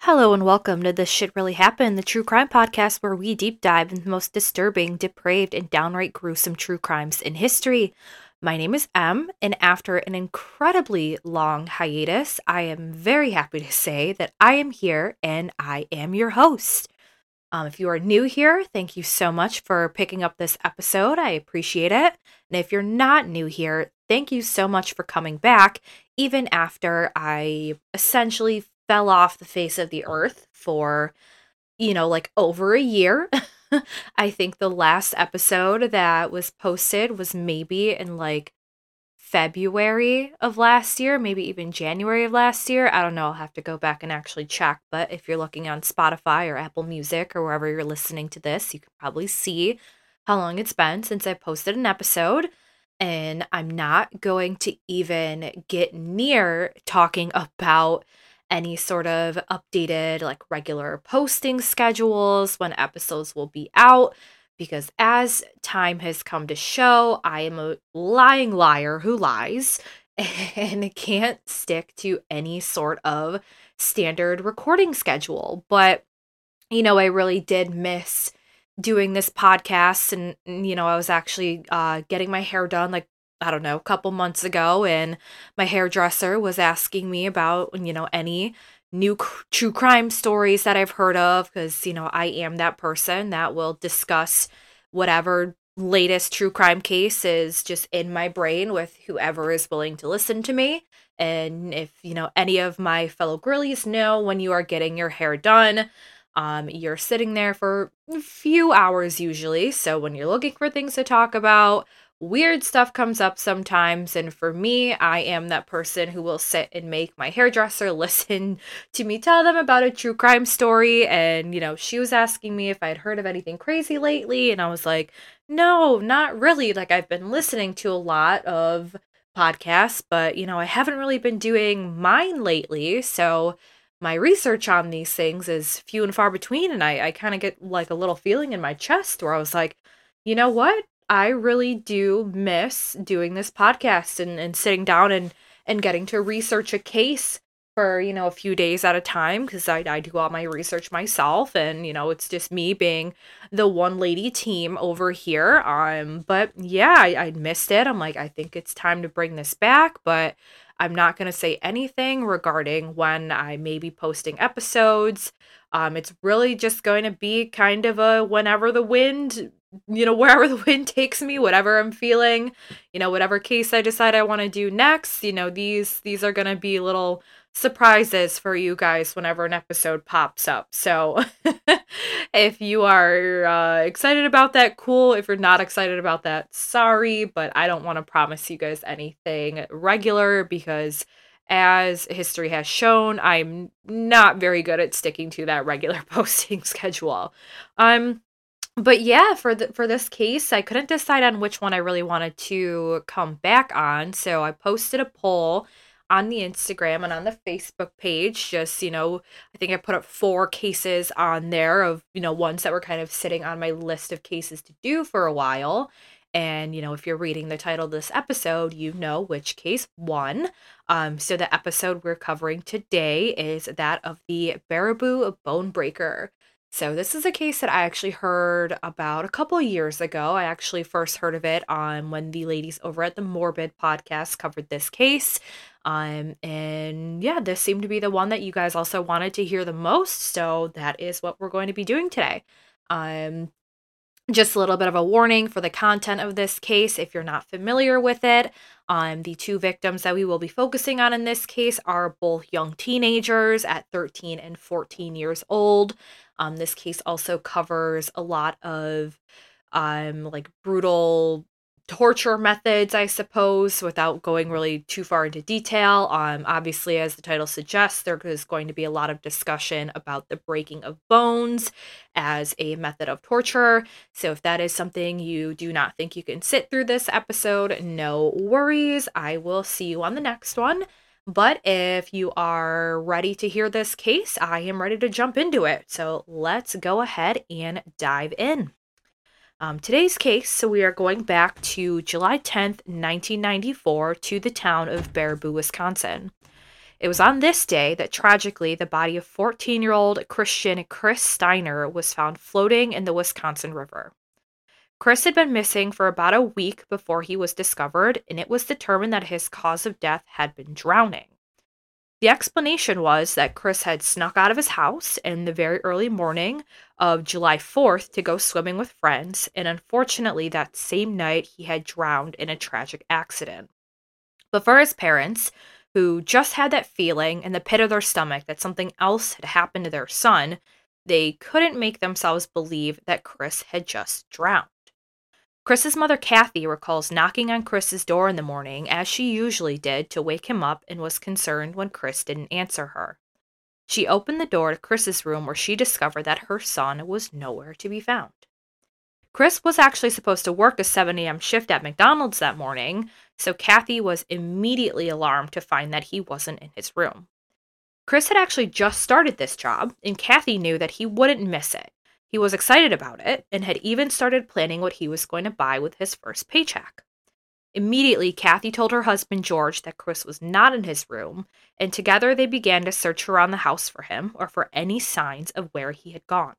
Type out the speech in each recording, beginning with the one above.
Hello and welcome to This Shit Really Happened, the true crime podcast where we deep dive into the most disturbing, depraved, and downright gruesome true crimes in history. My name is Em, and after an incredibly long hiatus, I am very happy to say that I am here and I am your host. If you are new here, thank you so much for picking up this episode. I appreciate it. And if you're not new here, thank you so much for coming back, even after I essentially fell off the face of the earth for, like over a year. I think the last episode that was posted was maybe in like February of last year, maybe even January of last year. I don't know. I'll have to go back and actually check. But if you're looking on Spotify or Apple Music or wherever you're listening to this, you can probably see how long it's been since I posted an episode. And I'm not going to even get near talking about any sort of updated, like regular posting schedules, when episodes will be out, because as time has come to show, I am a lying liar who lies and can't stick to any sort of standard recording schedule. But, I really did miss doing this podcast. And I was actually getting my hair done like, I don't know, a couple months ago. And my hairdresser was asking me about, any new true crime stories that I've heard of. Because, I am that person that will discuss whatever latest true crime case is just in my brain with whoever is willing to listen to me. And if, any of my fellow girlies know, when you are getting your hair done, you're sitting there for a few hours usually. So when you're looking for things to talk about, weird stuff comes up sometimes. And for me, I am that person who will sit and make my hairdresser listen to me tell them about a true crime story. And, she was asking me if I'd heard of anything crazy lately. And I was like, no, not really. Like, I've been listening to a lot of podcasts, but, I haven't really been doing mine lately. So my research on these things is few and far between. And I kind of get like a little feeling in my chest where I was like, you know what? I really do miss doing this podcast and sitting down and getting to research a case for, a few days at a time, because I do all my research myself. And, it's just me being the one lady team over here. But yeah, I missed it. I'm like, I think it's time to bring this back, but I'm not going to say anything regarding when I may be posting episodes. It's really just going to be kind of a whenever the wind, wherever the wind takes me, whatever I'm feeling, whatever case I decide I want to do next. These are going to be little surprises for you guys whenever an episode pops up. So if you are excited about that, cool. If you're not excited about that, sorry, but I don't want to promise you guys anything regular, because as history has shown, I'm not very good at sticking to that regular posting schedule. But yeah, for this case, I couldn't decide on which one I really wanted to come back on. So I posted a poll on the Instagram and on the Facebook page. Just, I think I put up 4 cases on there of, ones that were kind of sitting on my list of cases to do for a while. And, if you're reading the title of this episode, you know which case won. So the episode we're covering today is that of the Baraboo Bone Breaker. So this is a case that I actually heard about a couple of years ago. I actually first heard of it on when the ladies over at the Morbid podcast covered this case. And yeah, this seemed to be the one that you guys also wanted to hear the most. So that is what we're going to be doing today. Just a little bit of a warning for the content of this case if you're not familiar with it. The 2 victims that we will be focusing on in this case are both young teenagers at 13 and 14 years old. This case also covers a lot of like brutal torture methods, I suppose, without going really too far into detail. Obviously, as the title suggests, there is going to be a lot of discussion about the breaking of bones as a method of torture. So if that is something you do not think you can sit through this episode, no worries. I will see you on the next one. But if you are ready to hear this case, I am ready to jump into it. So let's go ahead and dive in. Today's case, so we are going back to July 10th, 1994, to the town of Baraboo, Wisconsin. It was on this day that tragically the body of 14-year-old Christian Chris Steiner was found floating in the Wisconsin River. Chris had been missing for about a week before he was discovered, and it was determined that his cause of death had been drowning. The explanation was that Chris had snuck out of his house in the very early morning of July 4th to go swimming with friends, and unfortunately, that same night he had drowned in a tragic accident. But for his parents, who just had that feeling in the pit of their stomach that something else had happened to their son, they couldn't make themselves believe that Chris had just drowned. Chris's mother, Kathy, recalls knocking on Chris's door in the morning, as she usually did, to wake him up and was concerned when Chris didn't answer her. She opened the door to Chris's room where she discovered that her son was nowhere to be found. Chris was actually supposed to work a 7 a.m. shift at McDonald's that morning, so Kathy was immediately alarmed to find that he wasn't in his room. Chris had actually just started this job, and Kathy knew that he wouldn't miss it. He was excited about it and had even started planning what he was going to buy with his first paycheck. Immediately, Kathy told her husband George that Chris was not in his room, and together they began to search around the house for him or for any signs of where he had gone.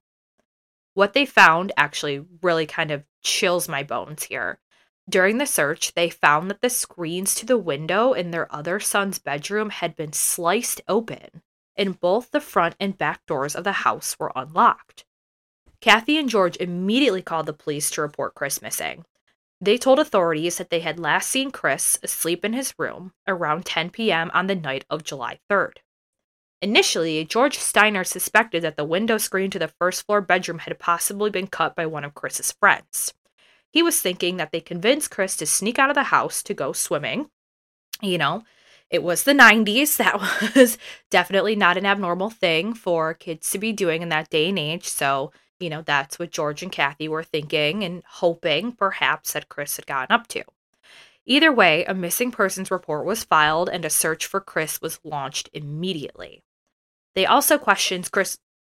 What they found actually really kind of chills my bones here. During the search, they found that the screens to the window in their other son's bedroom had been sliced open, and both the front and back doors of the house were unlocked. Kathy and George immediately called the police to report Chris missing. They told authorities that they had last seen Chris asleep in his room around 10 p.m. on the night of July 3rd. Initially, George Steiner suspected that the window screen to the first floor bedroom had possibly been cut by one of Chris's friends. He was thinking that they convinced Chris to sneak out of the house to go swimming. You know, it was the 90s. That was definitely not an abnormal thing for kids to be doing in that day and age, so that's what George and Kathy were thinking and hoping perhaps that Chris had gotten up to. Either way, a missing persons report was filed and a search for Chris was launched immediately. They also questioned Chris's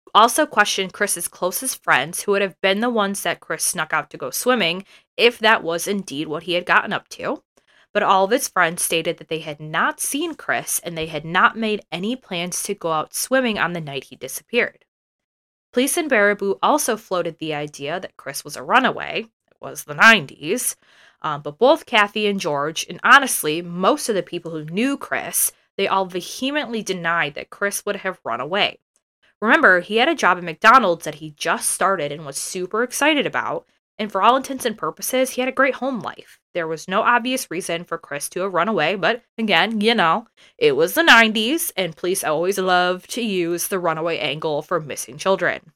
closest friends, who would have been the ones that Chris snuck out to go swimming, if that was indeed what he had gotten up to. But all of his friends stated that they had not seen Chris and they had not made any plans to go out swimming on the night he disappeared. Police in Baraboo also floated the idea that Chris was a runaway. It was the 90s. But both Kathy and George, and honestly, most of the people who knew Chris, they all vehemently denied that Chris would have run away. Remember, he had a job at McDonald's that he just started and was super excited about, and for all intents and purposes, he had a great home life. There was no obvious reason for Chris to have run away, but again, it was the 90s, and police always loved to use the runaway angle for missing children.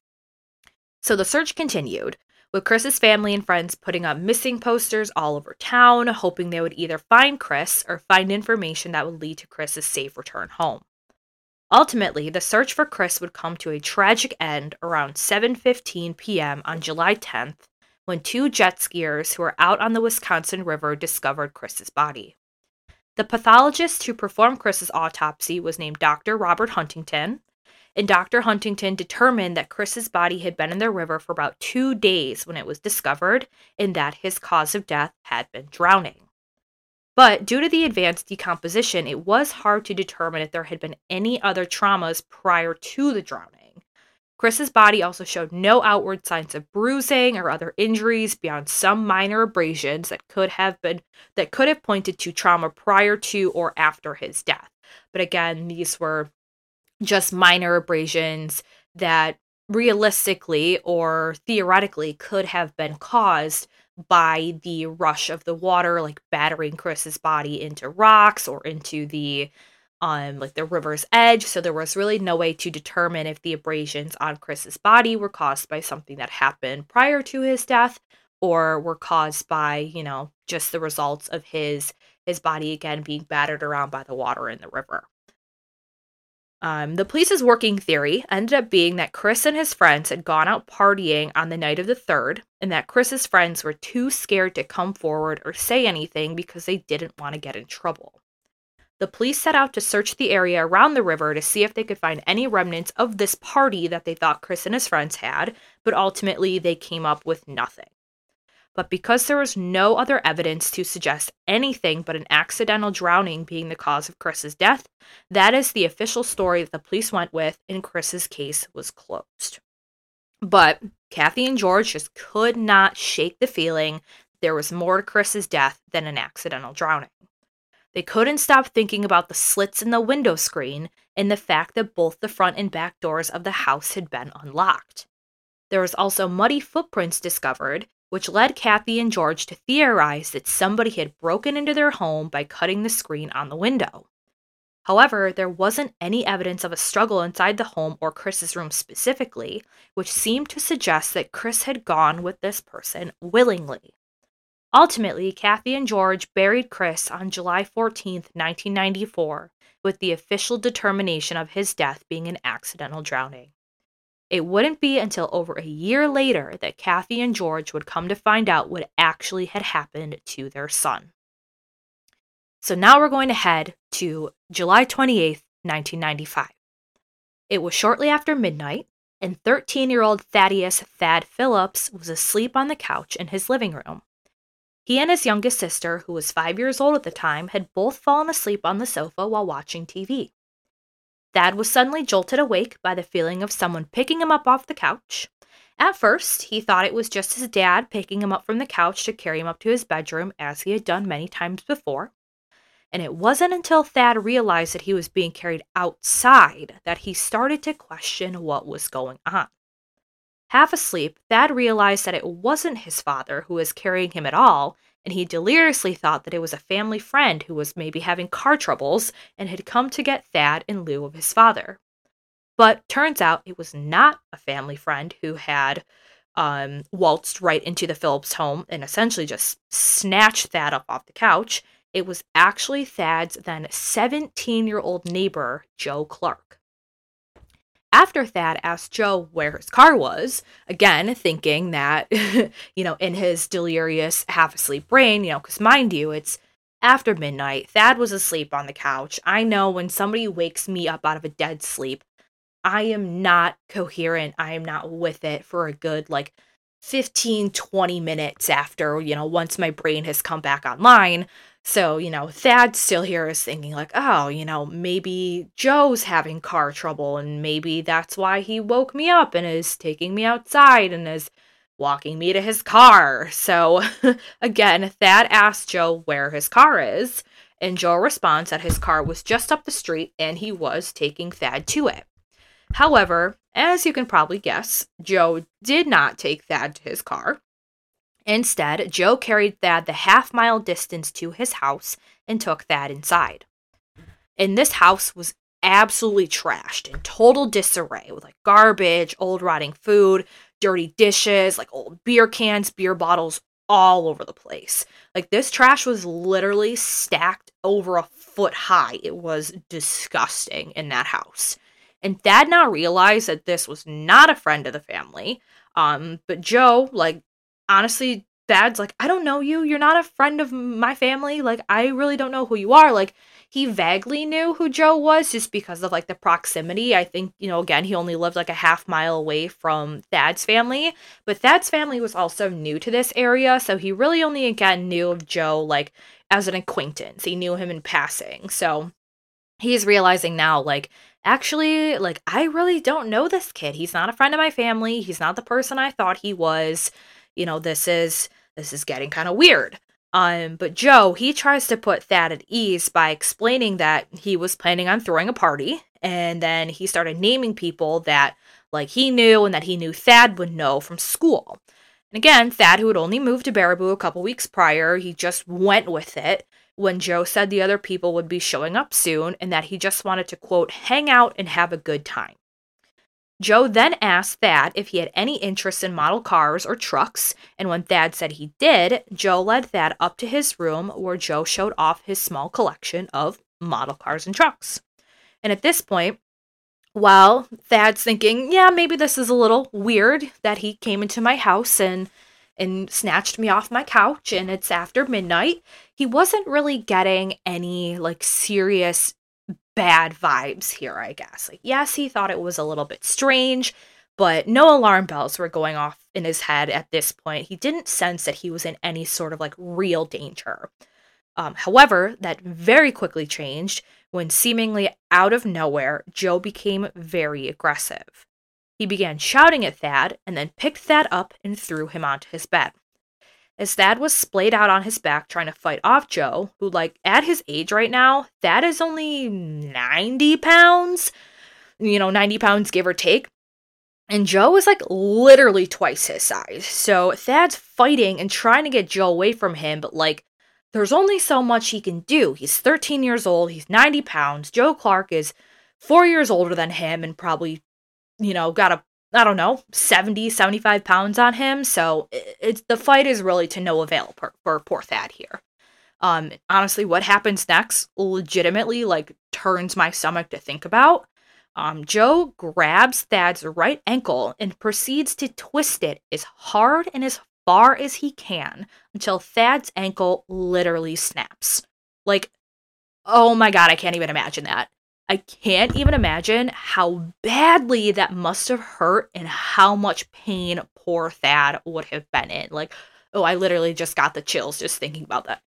So the search continued, with Chris's family and friends putting up missing posters all over town, hoping they would either find Chris or find information that would lead to Chris's safe return home. Ultimately, the search for Chris would come to a tragic end around 7:15 p.m. on July 10th, when two jet skiers who were out on the Wisconsin River discovered Chris's body. The pathologist who performed Chris's autopsy was named Dr. Robert Huntington, and Dr. Huntington determined that Chris's body had been in the river for about 2 days when it was discovered, and that his cause of death had been drowning. But due to the advanced decomposition, it was hard to determine if there had been any other traumas prior to the drowning. Chris's body also showed no outward signs of bruising or other injuries beyond some minor abrasions that could have pointed to trauma prior to or after his death. But again, these were just minor abrasions that realistically or theoretically could have been caused by the rush of the water, like battering Chris's body into rocks or into the river's edge. So there was really no way to determine if the abrasions on Chris's body were caused by something that happened prior to his death or were caused by, just the results of his body again being battered around by the water in the river. The police's working theory ended up being that Chris and his friends had gone out partying on the night of the 3rd, and that Chris's friends were too scared to come forward or say anything because they didn't want to get in trouble. The police set out to search the area around the river to see if they could find any remnants of this party that they thought Chris and his friends had, but ultimately they came up with nothing. But because there was no other evidence to suggest anything but an accidental drowning being the cause of Chris's death, that is the official story that the police went with, and Chris's case was closed. But Kathy and George just could not shake the feeling there was more to Chris's death than an accidental drowning. They couldn't stop thinking about the slits in the window screen and the fact that both the front and back doors of the house had been unlocked. There was also muddy footprints discovered, which led Kathy and George to theorize that somebody had broken into their home by cutting the screen on the window. However, there wasn't any evidence of a struggle inside the home or Chris's room specifically, which seemed to suggest that Chris had gone with this person willingly. Ultimately, Kathy and George buried Chris on July 14, 1994, with the official determination of his death being an accidental drowning. It wouldn't be until over a year later that Kathy and George would come to find out what actually had happened to their son. So now we're going to head to July 28th, 1995. It was shortly after midnight, and 13-year-old Thaddeus "Thad" Phillips was asleep on the couch in his living room. He and his youngest sister, who was 5 years old at the time, had both fallen asleep on the sofa while watching TV. Thad was suddenly jolted awake by the feeling of someone picking him up off the couch. At first, he thought it was just his dad picking him up from the couch to carry him up to his bedroom, as he had done many times before. And it wasn't until Thad realized that he was being carried outside that he started to question what was going on. Half asleep, Thad realized that it wasn't his father who was carrying him at all, and he deliriously thought that it was a family friend who was maybe having car troubles and had come to get Thad in lieu of his father. But turns out it was not a family friend who had waltzed right into the Phillips home and essentially just snatched Thad up off the couch. It was actually Thad's then 17-year-old neighbor, Joe Clark. After Thad asked Joe where his car was, again thinking that, in his delirious, half-asleep brain, because mind you, it's after midnight, Thad was asleep on the couch. I know when somebody wakes me up out of a dead sleep, I am not coherent. I am not with it for a good, 15, 20 minutes after, once my brain has come back online. So, Thad still here is thinking maybe Joe's having car trouble and maybe that's why he woke me up and is taking me outside and is walking me to his car. So, again, Thad asks Joe where his car is, and Joe responds that his car was just up the street and he was taking Thad to it. However, as you can probably guess, Joe did not take Thad to his car. Instead, Joe carried Thad the half-mile distance to his house and took Thad inside. And this house was absolutely trashed, in total disarray, with garbage, old rotting food, dirty dishes, old beer cans, beer bottles all over the place. This trash was literally stacked over a foot high. It was disgusting in that house. And Thad now realized that this was not a friend of the family. But Joe, honestly, Thad's I don't know you. You're not a friend of my family. I really don't know who you are. He vaguely knew who Joe was just because of, the proximity. I think, again, he only lived, a half mile away from Thad's family. But Thad's family was also new to this area, so he really only, again, knew of Joe, as an acquaintance. He knew him in passing. So he's realizing now, actually, I really don't know this kid. He's not a friend of my family. He's not the person I thought he was. This is getting kind of weird. But Joe, he tries to put Thad at ease by explaining that he was planning on throwing a party, and then he started naming people that, he knew and that he knew Thad would know from school. And again, Thad, who had only moved to Baraboo a couple weeks prior, he just went with it when Joe said the other people would be showing up soon and that he just wanted to, quote, hang out and have a good time. Joe then asked Thad if he had any interest in model cars or trucks, and when Thad said he did, Joe led Thad up to his room where Joe showed off his small collection of model cars and trucks. And at this point, while Thad's thinking, yeah, maybe this is a little weird that he came into my house and snatched me off my couch and it's after midnight, he wasn't really getting any serious bad vibes here, I guess. Yes, he thought it was a little bit strange, But no alarm bells were going off in his head at this point. He didn't sense that he was in any sort of like real danger. However, that very quickly changed when seemingly out of nowhere, Joe became very aggressive. He began shouting at Thad and then picked Thad up and threw him onto his bed. As Thad was splayed out on his back trying to fight off Joe, who, like, at his age right now, Thad is only 90 pounds, 90 pounds give or take. And Joe is like literally twice his size. So Thad's fighting and trying to get Joe away from him, but like, there's only so much he can do. He's 13 years old, he's 90 pounds. Joe Clark is 4 years older than him and probably, got I don't know, 70, 75 pounds on him. So the fight is really to no avail for poor Thad here. Honestly, what happens next legitimately like turns my stomach to think about. Joe grabs Thad's right ankle and proceeds to twist it as hard and as far as he can until Thad's ankle literally snaps. Like, oh my god, I can't even imagine that. I can't even imagine how badly that must have hurt and how much pain poor Thad would have been in. Like, oh, I literally just got the chills just thinking about that.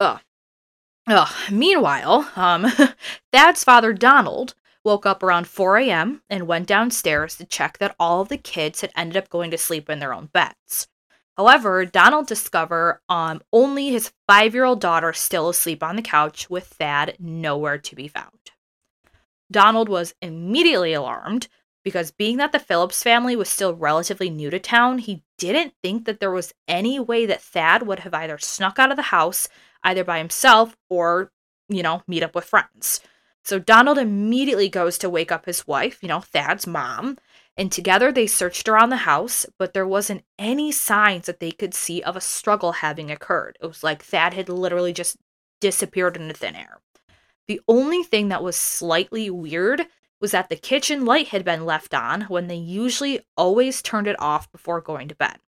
Meanwhile, Thad's father, Donald, woke up around 4 a.m. and went downstairs to check that all of the kids had ended up going to sleep in their own beds. However, Donald discovered only his 5-year-old daughter still asleep on the couch with Thad nowhere to be found. Donald was immediately alarmed because being that the Phillips family was still relatively new to town, he didn't think that there was any way that Thad would have either snuck out of the house either by himself or, meet up with friends. So Donald immediately goes to wake up his wife, Thad's mom, and together they searched around the house, but there wasn't any signs that they could see of a struggle having occurred. It was like Thad had literally just disappeared into thin air. The only thing that was slightly weird was that the kitchen light had been left on when they usually always turned it off before going to bed.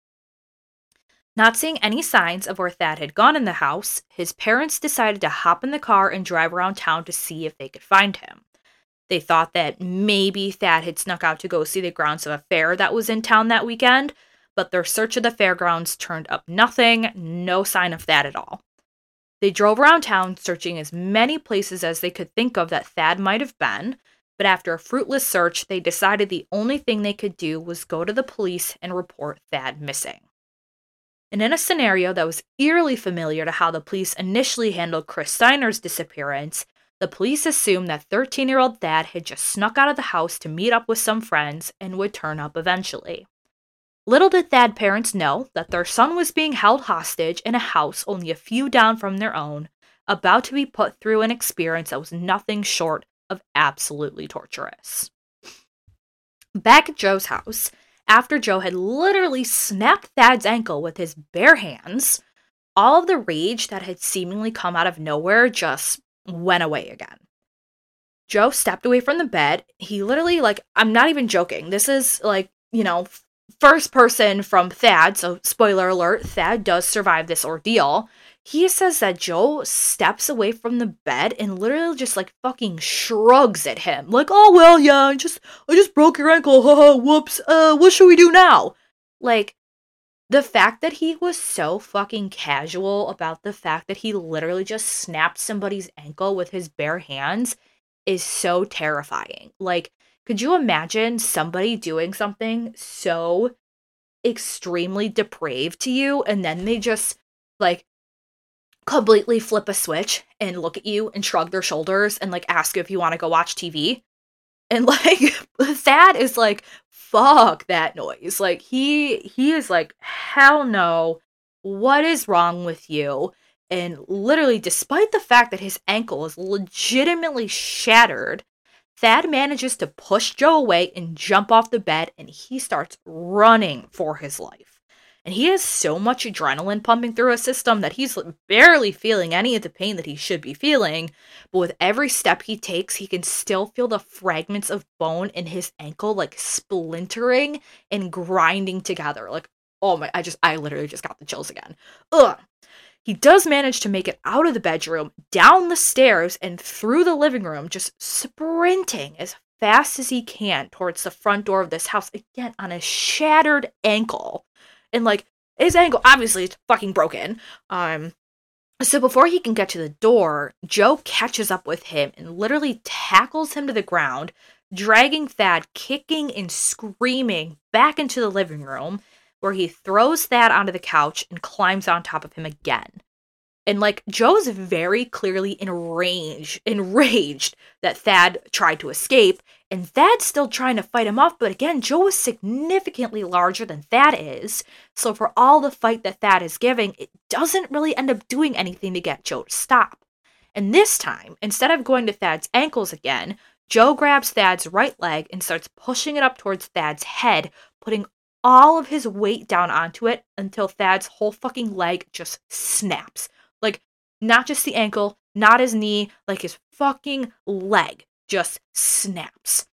Not seeing any signs of where Thad had gone in the house, his parents decided to hop in the car and drive around town to see if they could find him. They thought that maybe Thad had snuck out to go see the grounds of a fair that was in town that weekend, but their search of the fairgrounds turned up nothing, no sign of Thad at all. They drove around town searching as many places as they could think of that Thad might have been, but after a fruitless search, they decided the only thing they could do was go to the police and report Thad missing. And in a scenario that was eerily familiar to how the police initially handled Chris Steiner's disappearance, the police assumed that 13-year-old Thad had just snuck out of the house to meet up with some friends and would turn up eventually. Little did Thad parents know that their son was being held hostage in a house only a few down from their own, about to be put through an experience that was nothing short of absolutely torturous. Back at Joe's house, after Joe had literally snapped Thad's ankle with his bare hands, all of the rage that had seemingly come out of nowhere just went away again. Joe stepped away from the bed. He literally, I'm not even joking. This is first person from Thad, so spoiler alert, Thad does survive this ordeal. He says that Joe steps away from the bed and literally just fucking shrugs at him. Like, oh well, yeah, I just broke your ankle, haha, whoops, what should we do now? The fact that he was so fucking casual about the fact that he literally just snapped somebody's ankle with his bare hands is so terrifying. Could you imagine somebody doing something so extremely depraved to you and then they just, completely flip a switch and look at you and shrug their shoulders and, ask you if you want to go watch TV? And, Thad is fuck that noise. He is hell no, what is wrong with you? And literally, despite the fact that his ankle is legitimately shattered, Thad manages to push Joe away and jump off the bed, and he starts running for his life. And he has so much adrenaline pumping through his system that he's barely feeling any of the pain that he should be feeling. But with every step he takes, he can still feel the fragments of bone in his ankle, splintering and grinding together. Oh my, I literally just got the chills again. Ugh. He does manage to make it out of the bedroom, down the stairs, and through the living room, just sprinting as fast as he can towards the front door of this house, again, on a shattered ankle. And, like, his ankle, obviously, is fucking broken. So before he can get to the door, Joe catches up with him and literally tackles him to the ground, dragging Thad kicking and screaming back into the living room, where he throws Thad onto the couch and climbs on top of him again. And, like, Joe's very clearly enraged that Thad tried to escape, and Thad's still trying to fight him off, but again, Joe is significantly larger than Thad is, so for all the fight that Thad is giving, it doesn't really end up doing anything to get Joe to stop. And this time, instead of going to Thad's ankles again, Joe grabs Thad's right leg and starts pushing it up towards Thad's head, putting all of his weight down onto it until Thad's whole fucking leg just snaps. Like, not just the ankle, not his knee, like his fucking leg just snaps.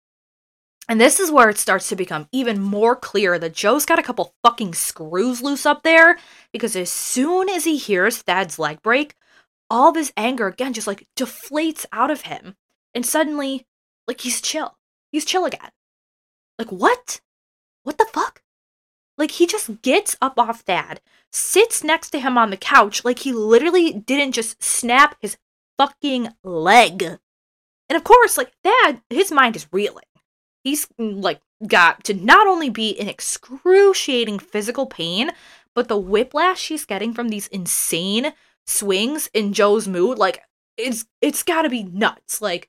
And this is where it starts to become even more clear that Joe's got a couple fucking screws loose up there, because as soon as he hears Thad's leg break, all of his anger again just like deflates out of him. And suddenly, like, he's chill. He's chill again. Like, what? What the fuck? Like, he just gets up off Thad, sits next to him on the couch, like he literally didn't just snap his fucking leg. And of course, like, Thad, his mind is reeling. He's, like, got to not only be in excruciating physical pain, but the whiplash he's getting from these insane swings in Joe's mood, like, it's gotta be nuts. Like,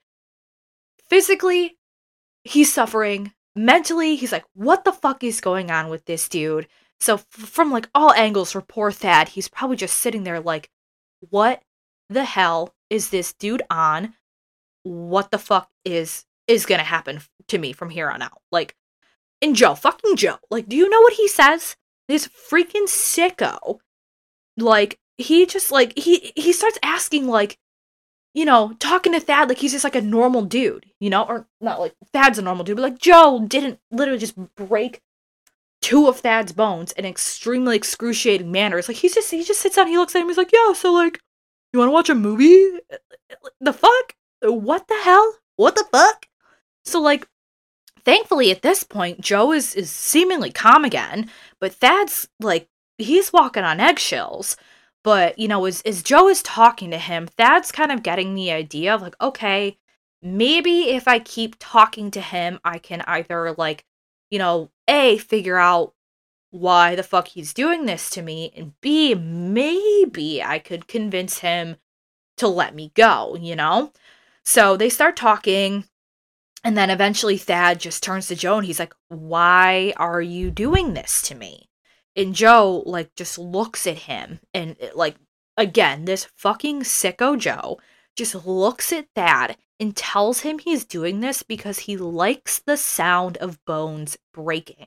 physically, he's suffering. Mentally, he's like, what the fuck is going on with this dude? So from, like, all angles for poor Thad, he's probably just sitting there like, what the hell is this dude on? What the fuck is gonna happen to me from here on out? Like, and Joe, fucking Joe, like, do you know what he says? This freaking sicko, like, he just, like, he starts asking, like, you know, talking to Thad like he's just like a normal dude, you know? Or not like Thad's a normal dude, but like Joe didn't literally just break two of Thad's bones in extremely excruciating manner. It's like he just sits down, he looks at him, he's like, yeah, so like, you wanna watch a movie? The fuck? What the hell? What the fuck? So, like, thankfully at this point, Joe is seemingly calm again, but Thad's like, he's walking on eggshells. But, you know, as Joe is talking to him, Thad's kind of getting the idea of, like, okay, maybe if I keep talking to him, I can either, like, you know, A, figure out why the fuck he's doing this to me, and B, maybe I could convince him to let me go, you know? So they start talking, and then eventually Thad just turns to Joe, and he's like, why are you doing this to me? And Joe, like, just looks at him, and, like, again, this fucking sicko Joe just looks at Thad and tells him he's doing this because he likes the sound of bones breaking.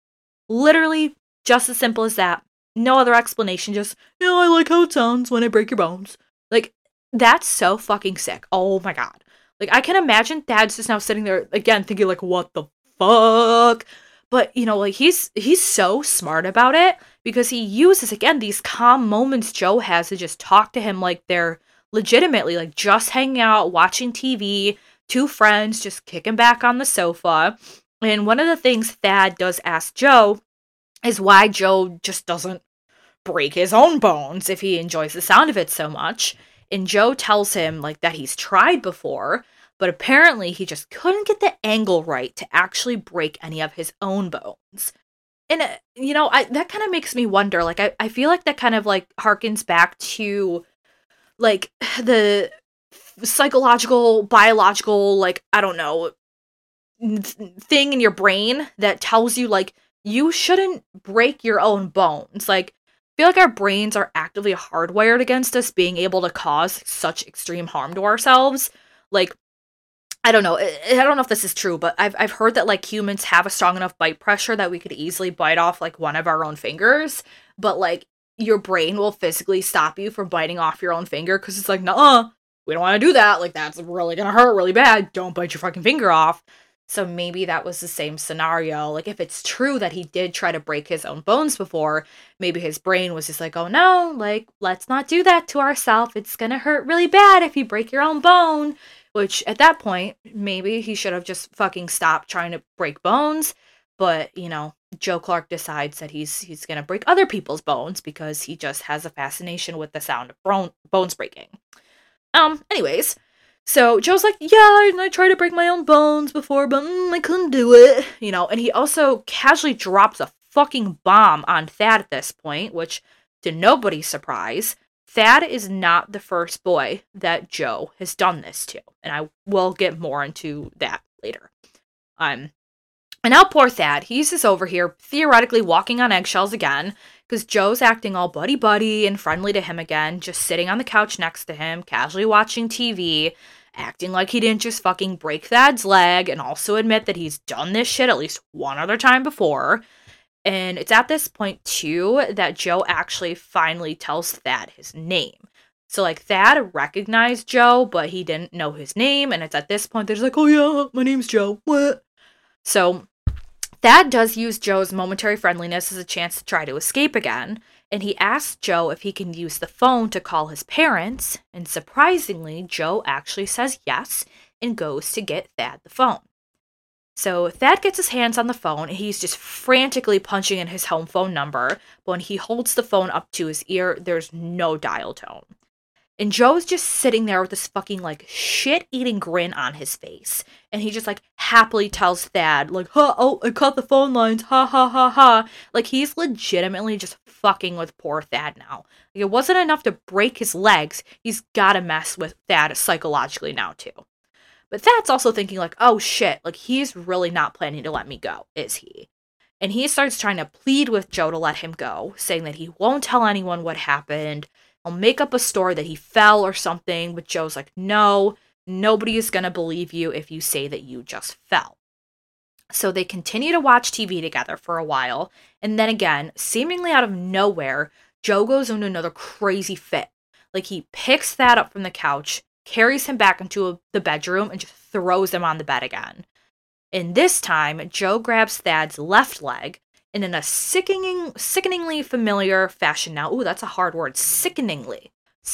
Literally, just as simple as that. No other explanation, just, you know, I like how it sounds when I break your bones. Like, that's so fucking sick. Oh my god. Like, I can imagine Thad's just now sitting there, again, thinking, like, what the fuck? But, you know, like, he's so smart about it because he uses, again, these calm moments Joe has to just talk to him like they're legitimately, like, just hanging out, watching TV, two friends just kicking back on the sofa. And one of the things Thad does ask Joe is why Joe just doesn't break his own bones if he enjoys the sound of it so much. And Joe tells him, like, that he's tried before, but apparently he just couldn't get the angle right to actually break any of his own bones. And, you know, that kind of makes me wonder, like, I feel like that kind of, like, harkens back to, like, the psychological, biological, like, I don't know, thing in your brain that tells you, like, you shouldn't break your own bones. Like, I feel like our brains are actively hardwired against us being able to cause such extreme harm to ourselves. Like, I don't know. I don't know if this is true, but I've heard that, like, humans have a strong enough bite pressure that we could easily bite off, like, one of our own fingers, but, like, your brain will physically stop you from biting off your own finger because it's like, nuh-uh, we don't want to do that. Like, that's really gonna hurt really bad. Don't bite your fucking finger off. So maybe that was the same scenario. Like, if it's true that he did try to break his own bones before, maybe his brain was just like, oh no, like, let's not do that to ourselves. It's gonna hurt really bad if you break your own bone. which at that point, maybe he should have just fucking stopped trying to break bones. But, Joe Clark decides that he's going to break other people's bones because he just has a fascination with the sound of bones breaking. Anyways, so Joe's like, yeah, I tried to break my own bones before, but I couldn't do it, and he also casually drops a fucking bomb on Thad at this point, which, to nobody's surprise, Thad is not the first boy that Joe has done this to, and I will get more into that later. And now poor Thad, he's just over here theoretically walking on eggshells again, because Joe's acting all buddy-buddy and friendly to him again, just sitting on the couch next to him, casually watching TV, acting like he didn't just fucking break Thad's leg, and also admit that he's done this shit at least one other time before. And it's at this point, too, that Joe actually finally tells Thad his name. So, Thad recognized Joe, but he didn't know his name, and it's at this point that he's like, oh yeah, my name's Joe, what? So, Thad does use Joe's momentary friendliness as a chance to try to escape again, and he asks Joe if he can use the phone to call his parents, and surprisingly, Joe actually says yes, and goes to get Thad the phone. So Thad gets his hands on the phone, and he's just frantically punching in his home phone number, but when he holds the phone up to his ear, there's no dial tone. And Joe's just sitting there with this fucking, shit-eating grin on his face. And he just, happily tells Thad, I cut the phone lines, ha ha ha ha. He's legitimately just fucking with poor Thad now. It wasn't enough to break his legs, he's gotta mess with Thad psychologically now, too. But Thad's also thinking, oh shit, he's really not planning to let me go, is he? And he starts trying to plead with Joe to let him go, saying that he won't tell anyone what happened. I'll make up a story that he fell or something, but Joe's like, no, nobody is going to believe you if you say that you just fell. So they continue to watch TV together for a while, and then again, seemingly out of nowhere, Joe goes into another crazy fit. He picks Thad up from the couch, carries him back into the bedroom, and just throws him on the bed again. And this time, Joe grabs Thad's left leg, and in a sickeningly familiar fashion now. Ooh, that's a hard word. Sickeningly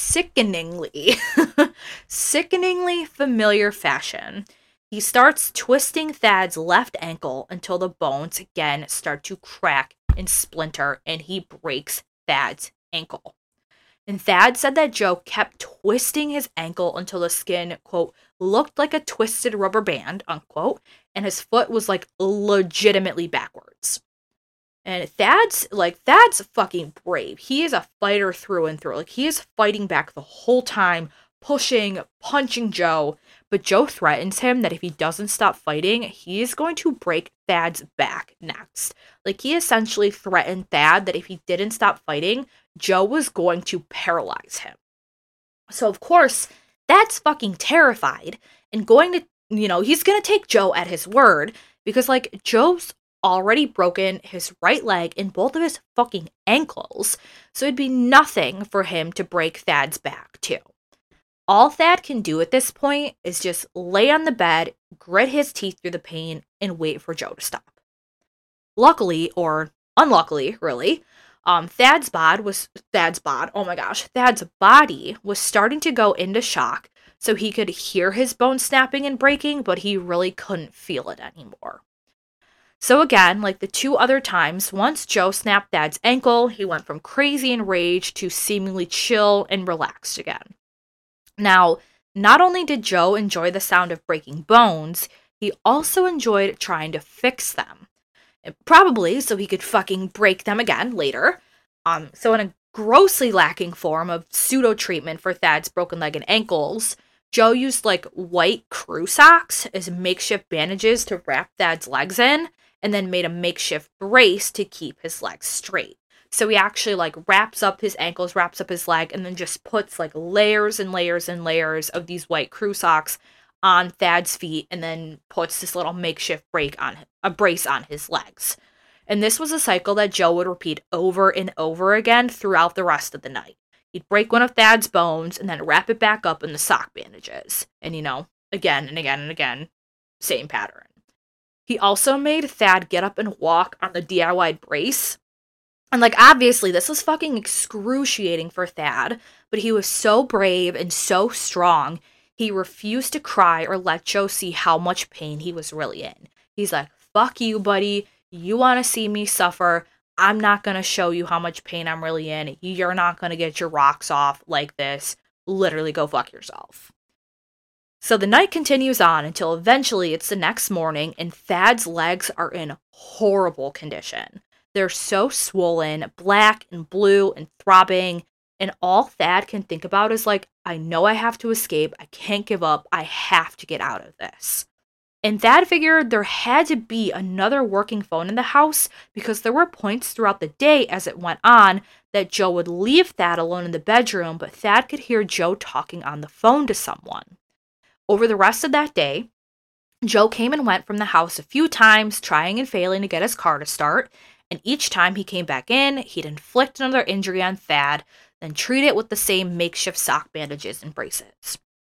familiar fashion. He starts twisting Thad's left ankle until the bones again start to crack and splinter, and he breaks Thad's ankle. And Thad said that Joe kept twisting his ankle until the skin, quote, looked like a twisted rubber band, unquote, and his foot was legitimately backwards. And Thad's fucking brave. He is a fighter through and through. He is fighting back the whole time, pushing, punching Joe. But Joe threatens him that if he doesn't stop fighting, he is going to break Thad's back next. He essentially threatened Thad that if he didn't stop fighting, Joe was going to paralyze him. So, of course, Thad's fucking terrified and going to, he's going to take Joe at his word because, Joe's already broken his right leg and both of his fucking ankles, so it'd be nothing for him to break Thad's back, too. All Thad can do at this point is just lay on the bed, grit his teeth through the pain, and wait for Joe to stop. Luckily, or unluckily, really, Thad's body was starting to go into shock, so he could hear his bones snapping and breaking, but he really couldn't feel it anymore. So again, like the two other times, once Joe snapped Thad's ankle, he went from crazy and rage to seemingly chill and relaxed again. Now, not only did Joe enjoy the sound of breaking bones, he also enjoyed trying to fix them. Probably so he could fucking break them again later. So in a grossly lacking form of pseudo-treatment for Thad's broken leg and ankles, Joe used white crew socks as makeshift bandages to wrap Thad's legs in, and then made a makeshift brace to keep his legs straight. So he actually wraps up his ankles, wraps up his leg, and then just puts layers and layers and layers of these white crew socks on Thad's feet, and then puts this little makeshift brace on his legs. And this was a cycle that Joe would repeat over and over again throughout the rest of the night. He'd break one of Thad's bones and then wrap it back up in the sock bandages. And again and again and again, same pattern. He also made Thad get up and walk on the DIY brace. And obviously this was fucking excruciating for Thad, but he was so brave and so strong, He refused to cry or let Joe see how much pain he was really in. He's like, fuck you, buddy. You want to see me suffer. I'm not going to show you how much pain I'm really in. You're not going to get your rocks off like this. Literally go fuck yourself. So the night continues on until eventually it's the next morning and Thad's legs are in horrible condition. They're so swollen, black and blue and throbbing, and all Thad can think about is like, I know I have to escape, I can't give up, I have to get out of this. And Thad figured there had to be another working phone in the house because there were points throughout the day as it went on that Joe would leave Thad alone in the bedroom, but Thad could hear Joe talking on the phone to someone. Over the rest of that day, Joe came and went from the house a few times, trying and failing to get his car to start, and each time he came back in, he'd inflict another injury on Thad, then treat it with the same makeshift sock bandages and braces.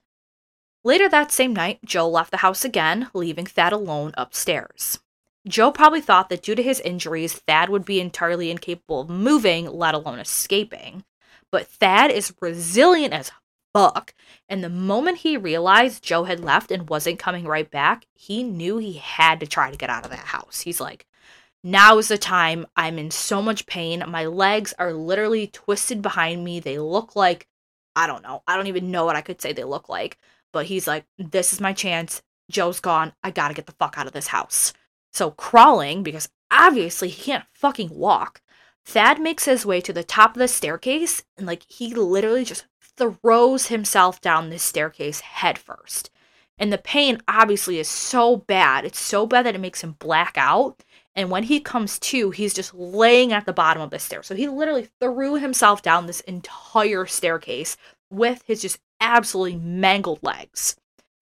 Later that same night, Joe left the house again, leaving Thad alone upstairs. Joe probably thought that due to his injuries, Thad would be entirely incapable of moving, let alone escaping. But Thad is resilient as fuck, and the moment he realized Joe had left and wasn't coming right back, he knew he had to try to get out of that house. He's like, now is the time. I'm in so much pain. My legs are literally twisted behind me. They look like, I don't know. I don't even know what I could say they look like. But he's like, this is my chance. Joe's gone. I gotta get the fuck out of this house. So crawling, because obviously he can't fucking walk, Thad makes his way to the top of the staircase and like he literally just throws himself down this staircase head first. And the pain obviously is so bad. It's so bad that it makes him black out. And when he comes to, he's just laying at the bottom of the stairs. So he literally threw himself down this entire staircase with his just absolutely mangled legs.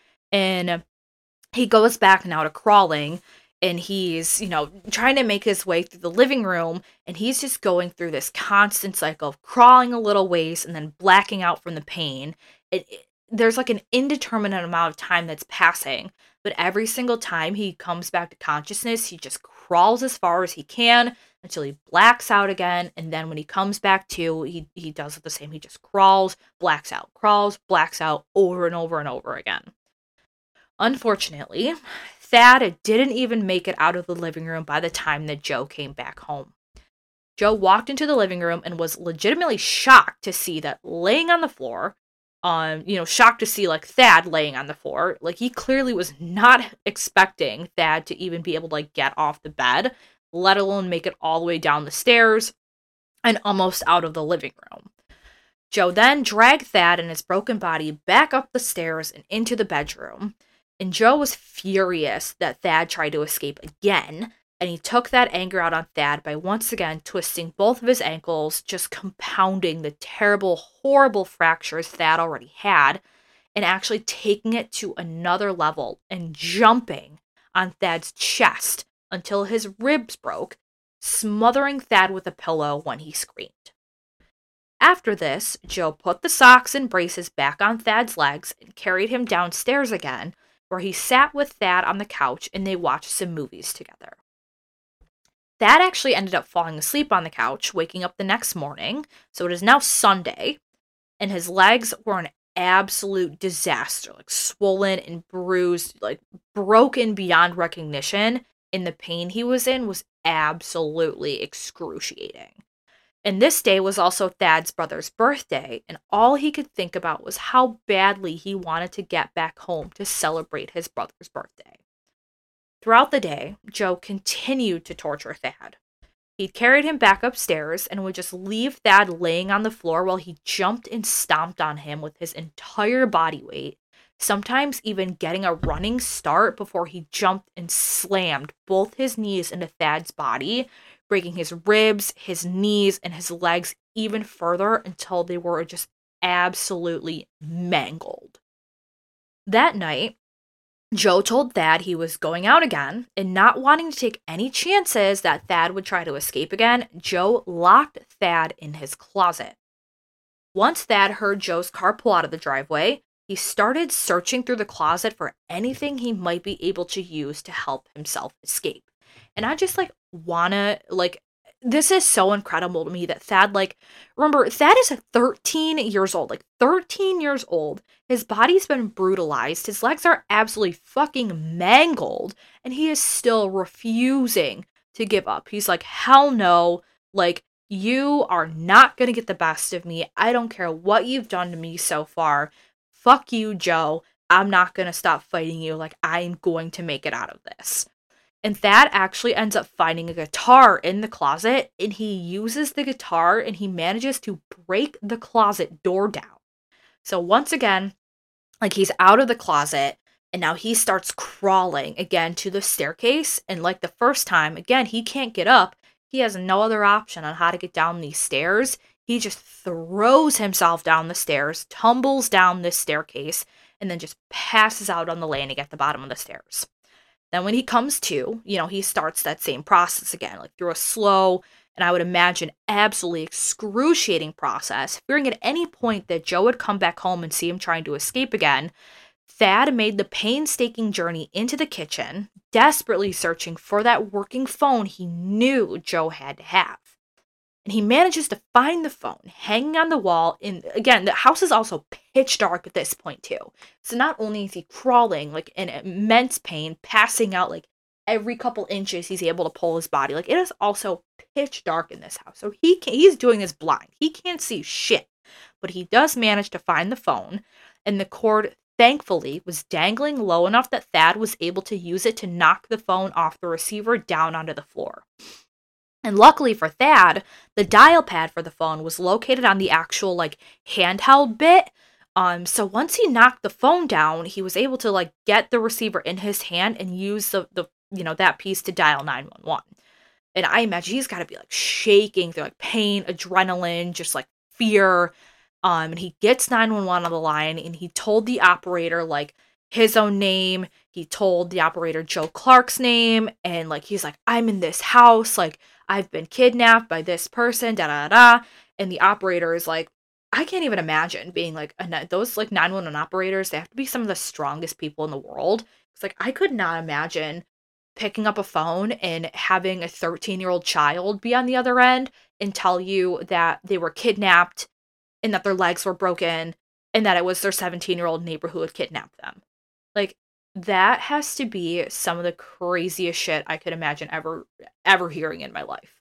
And he goes back now to crawling. And he's, trying to make his way through the living room, and he's just going through this constant cycle of crawling a little ways and then blacking out from the pain. There's like an indeterminate amount of time that's passing, but every single time he comes back to consciousness, he just crawls as far as he can until he blacks out again, and then when he comes back to, he does it the same. He just crawls, blacks out, over and over and over again. Unfortunately, Thad didn't even make it out of the living room by the time that Joe came back home. Joe walked into the living room and was legitimately shocked to see that laying on the floor, shocked to see like Thad laying on the floor. Like he clearly was not expecting Thad to even be able to like get off the bed, let alone make it all the way down the stairs and almost out of the living room. Joe then dragged Thad and his broken body back up the stairs and into the bedroom. And Joe was furious that Thad tried to escape again, and he took that anger out on Thad by once again twisting both of his ankles, just compounding the terrible, horrible fractures Thad already had, and actually taking it to another level and jumping on Thad's chest until his ribs broke, smothering Thad with a pillow when he screamed. After this, Joe put the socks and braces back on Thad's legs and carried him downstairs again, where he sat with Thad on the couch and they watched some movies together. Thad actually ended up falling asleep on the couch, waking up the next morning, so it is now Sunday, and his legs were an absolute disaster, like swollen and bruised, like broken beyond recognition, and the pain he was in was absolutely excruciating. And this day was also Thad's brother's birthday, and all he could think about was how badly he wanted to get back home to celebrate his brother's birthday. Throughout the day, Joe continued to torture Thad. He carried him back upstairs and would just leave Thad laying on the floor while he jumped and stomped on him with his entire body weight, sometimes even getting a running start before he jumped and slammed both his knees into Thad's body, breaking his ribs, his knees, and his legs even further until they were just absolutely mangled. That night, Joe told Thad he was going out again, and not wanting to take any chances that Thad would try to escape again, Joe locked Thad in his closet. Once Thad heard Joe's car pull out of the driveway, he started searching through the closet for anything he might be able to use to help himself escape. And I just wanna this is so incredible to me that Thad, like, remember, Thad is 13 years old, like 13 years old. His body's been brutalized. His legs are absolutely fucking mangled, and he is still refusing to give up. He's like, hell no. Like, you are not gonna get the best of me. I don't care what you've done to me so far. Fuck you, Joe. I'm not gonna stop fighting you. Like, I'm going to make it out of this. And Thad actually ends up finding a guitar in the closet, and he uses the guitar and he manages to break the closet door down. So once again, like, he's out of the closet and now he starts crawling again to the staircase. And like the first time, again, he can't get up. He has no other option on how to get down these stairs. He just throws himself down the stairs, tumbles down this staircase, and then just passes out on the landing at the bottom of the stairs. Then when he comes to, he starts that same process again, like through a slow, and I would imagine absolutely excruciating process, fearing at any point that Joe would come back home and see him trying to escape again. Thad made the painstaking journey into the kitchen, desperately searching for that working phone he knew Joe had to have. And he manages to find the phone hanging on the wall. And again, the house is also pitch dark at this point, too. So not only is he crawling, like, in immense pain, passing out, like, every couple inches he's able to pull his body. Like, it is also pitch dark in this house. So he's doing this blind. He can't see shit. But he does manage to find the phone. And the cord, thankfully, was dangling low enough that Thad was able to use it to knock the phone off the receiver down onto the floor. And luckily for Thad, the dial pad for the phone was located on the actual, like, handheld bit. So once he knocked the phone down, he was able to, like, get the receiver in his hand and use the that piece to dial 911. And I imagine he's got to be, like, shaking through, like, pain, adrenaline, just, like, fear. And he gets 911 on the line, and he told the operator, like, his own name. He told the operator Joe Clark's name, and, like, he's like, I'm in this house, like, I've been kidnapped by this person, da-da-da. And the operator is like, I can't even imagine being, like, those, like, 911 operators, they have to be some of the strongest people in the world. It's like, I could not imagine picking up a phone and having a 13-year-old child be on the other end and tell you that they were kidnapped and that their legs were broken and that it was their 17-year-old neighbor who had kidnapped them. Like, that has to be some of the craziest shit I could imagine ever hearing in my life.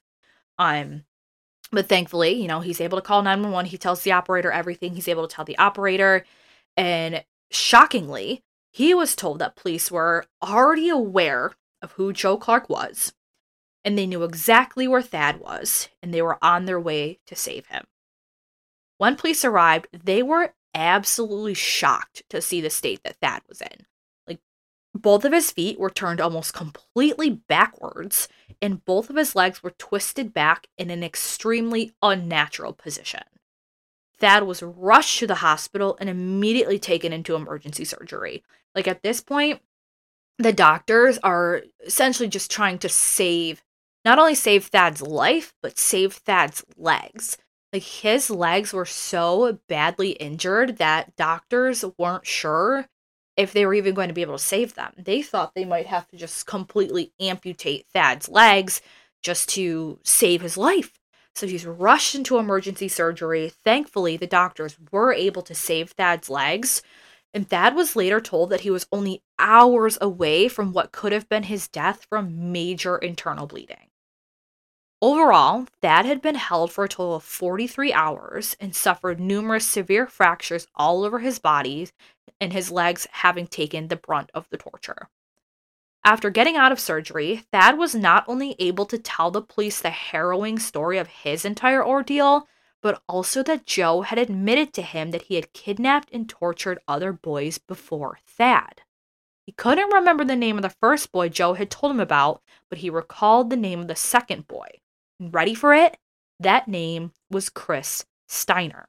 But thankfully, he's able to call 911. He tells the operator everything. He's able to tell the operator. And shockingly, he was told that police were already aware of who Joe Clark was. And they knew exactly where Thad was. And they were on their way to save him. When police arrived, they were absolutely shocked to see the state that Thad was in. Like, both of his feet were turned almost completely backwards, and both of his legs were twisted back in an extremely unnatural position. Thad was rushed to the hospital and immediately taken into emergency surgery. Like, at this point, the doctors are essentially just trying to not only save Thad's life, but save Thad's legs. Like, his legs were so badly injured that doctors weren't sure if they were even going to be able to save them. They thought they might have to just completely amputate Thad's legs just to save his life. So he's rushed into emergency surgery. Thankfully, the doctors were able to save Thad's legs. And Thad was later told that he was only hours away from what could have been his death from major internal bleeding. Overall, Thad had been held for a total of 43 hours and suffered numerous severe fractures all over his body, and his legs having taken the brunt of the torture. After getting out of surgery, Thad was not only able to tell the police the harrowing story of his entire ordeal, but also that Joe had admitted to him that he had kidnapped and tortured other boys before Thad. He couldn't remember the name of the first boy Joe had told him about, but he recalled the name of the second boy. Ready for it? That name was Chris Steiner.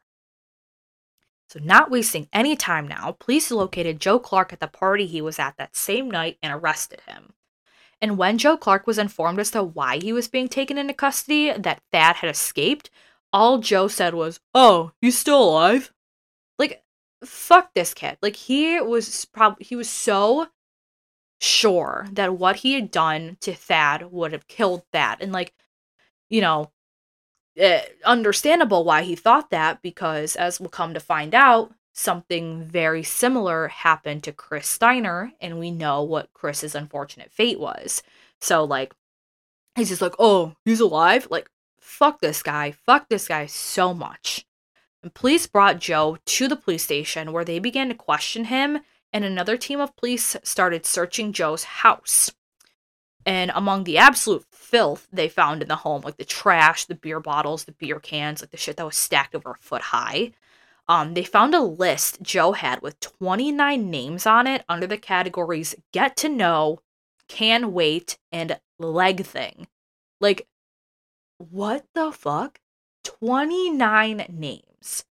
So not wasting any time now, police located Joe Clark at the party he was at that same night and arrested him. And when Joe Clark was informed as to why he was being taken into custody, that Thad had escaped, all Joe said was, "Oh, he's still alive?" Like, fuck this kid. Like, he was so sure that what he had done to Thad would have killed Thad. And, like, you know, understandable why he thought that, because as we'll come to find out, something very similar happened to Chris Steiner, and we know what Chris's unfortunate fate was. So, like, he's just like, oh, he's alive? Like, fuck this guy so much. And police brought Joe to the police station where they began to question him, and another team of police started searching Joe's house. And among the absolute filth they found in the home, like the trash, the beer bottles, the beer cans, like the shit that was stacked over a foot high, they found a list Joe had with 29 names on it under the categories get to know, can wait, and leg thing. Like, what the fuck? 29 names.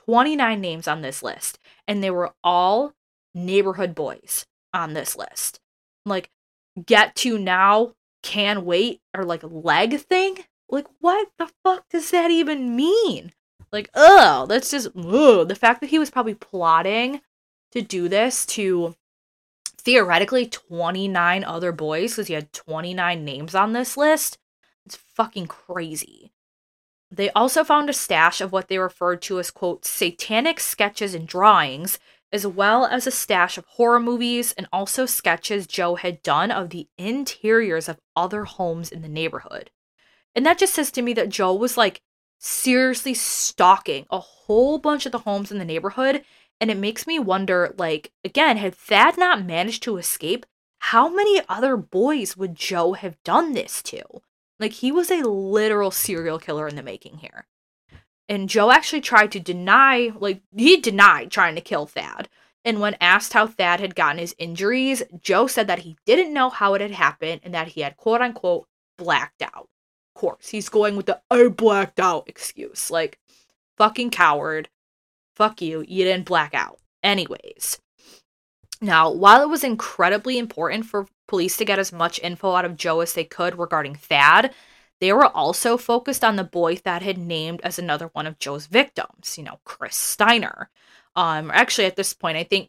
29 names on this list. And they were all neighborhood boys on this list. Like, get to now, can wait, or like leg thing? Like, what the fuck does that even mean? Like, that's just, the fact that he was probably plotting to do this to theoretically 29 other boys, because he had 29 names on this list, it's fucking crazy. They also found a stash of what they referred to as, quote, satanic sketches and drawings, as well as a stash of horror movies and also sketches Joe had done of the interiors of other homes in the neighborhood. And that just says to me that Joe was, like, seriously stalking a whole bunch of the homes in the neighborhood, and it makes me wonder, like, again, had Thad not managed to escape, how many other boys would Joe have done this to? Like, he was a literal serial killer in the making here. And Joe actually tried to deny, like, he denied trying to kill Thad. And when asked how Thad had gotten his injuries, Joe said that he didn't know how it had happened and that he had, quote unquote, blacked out. Of course, he's going with the I blacked out excuse. Like, fucking coward. Fuck you, you didn't black out. Anyways. Now, while it was incredibly important for police to get as much info out of Joe as they could regarding Thad, they were also focused on the boy Thad had named as another one of Joe's victims, Chris Steiner. Actually, at this point, I think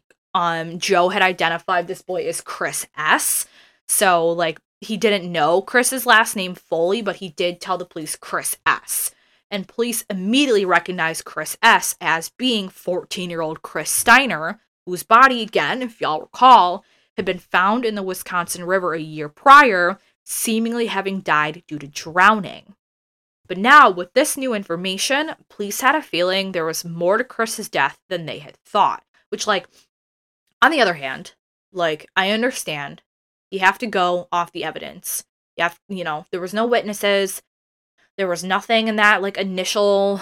Joe had identified this boy as Chris S. So, like, he didn't know Chris's last name fully, but he did tell the police Chris S. And police immediately recognized Chris S. as being 14-year-old Chris Steiner, whose body, again, if y'all recall, had been found in the Wisconsin River a year prior, seemingly having died due to drowning. But now, with this new information, police had a feeling there was more to Chris's death than they had thought. Which, like, on the other hand, like, I understand. You have to go off the evidence. There was no witnesses. There was nothing in that, like, initial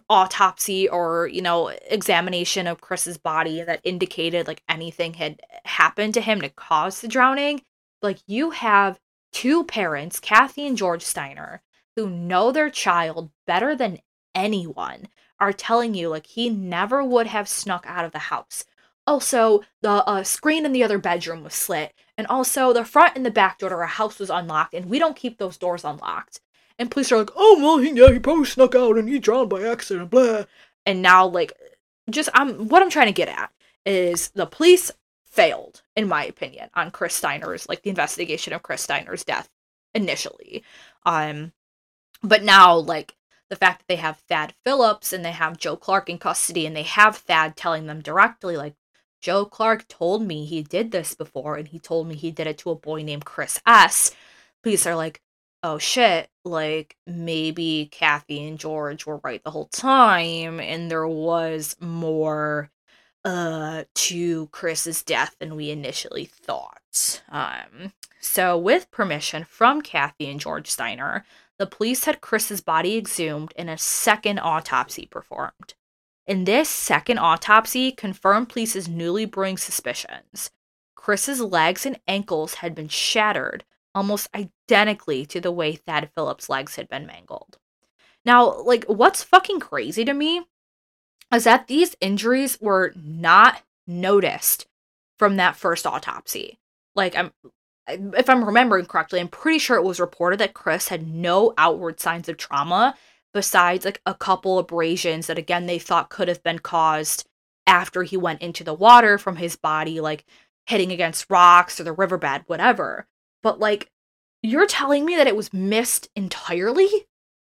autopsy or, examination of Chris's body that indicated, like, anything had happened to him to cause the drowning. Like, you have two parents, Kathy and George Steiner, who know their child better than anyone, are telling you, like, he never would have snuck out of the house. Also, the screen in the other bedroom was slit, and also the front and the back door to our house was unlocked, and we don't keep those doors unlocked. And police are like, oh, well, he probably snuck out and he drowned by accident, blah. And now, like, what I'm trying to get at is the police failed, in my opinion, on Chris Steiner's, like, the investigation of Chris Steiner's death initially. But now, like, the fact that they have Thad Phillips and they have Joe Clark in custody and they have Thad telling them directly, like, Joe Clark told me he did this before and he told me he did it to a boy named Chris S. Police are like, oh shit, like, maybe Kathy and George were right the whole time and there was more to Chris's death than we initially thought. So with permission from Kathy and George Steiner, the police had Chris's body exhumed and a second autopsy performed. And this second autopsy confirmed police's newly brewing suspicions. Chris's legs and ankles had been shattered, almost identically to the way Thad Phillips' legs had been mangled. Now, like, what's fucking crazy to me is that these injuries were not noticed from that first autopsy. Like, if I'm remembering correctly, I'm pretty sure it was reported that Chris had no outward signs of trauma besides, like, a couple abrasions that, again, they thought could have been caused after he went into the water from his body, like, hitting against rocks or the riverbed, whatever. But, like, you're telling me that it was missed entirely?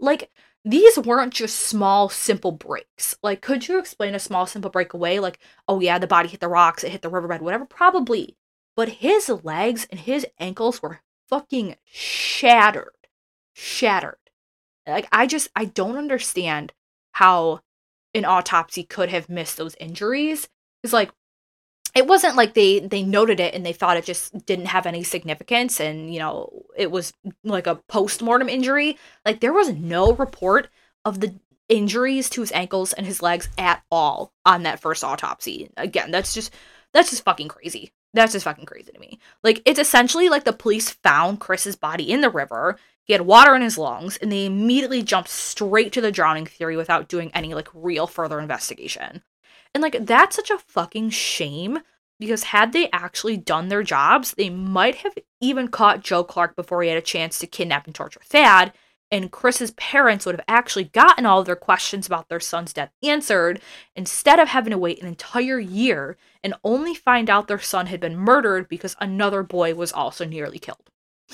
like, these weren't just small, simple breaks. Like, could you explain a small, simple break away? Like, oh yeah, the body hit the rocks, it hit the riverbed, whatever. Probably. But his legs and his ankles were fucking shattered. Shattered. Like, I don't understand how an autopsy could have missed those injuries. It's like, it wasn't like they noted it and they thought it just didn't have any significance and, it was like a post-mortem injury. Like, there was no report of the injuries to his ankles and his legs at all on that first autopsy. Again, that's just fucking crazy. That's just fucking crazy to me. Like, it's essentially like the police found Chris's body in the river. He had water in his lungs, and they immediately jumped straight to the drowning theory without doing any, like, real further investigation. And, like, that's such a fucking shame, because had they actually done their jobs, they might have even caught Joe Clark before he had a chance to kidnap and torture Thad, and Chris's parents would have actually gotten all of their questions about their son's death answered, instead of having to wait an entire year and only find out their son had been murdered because another boy was also nearly killed.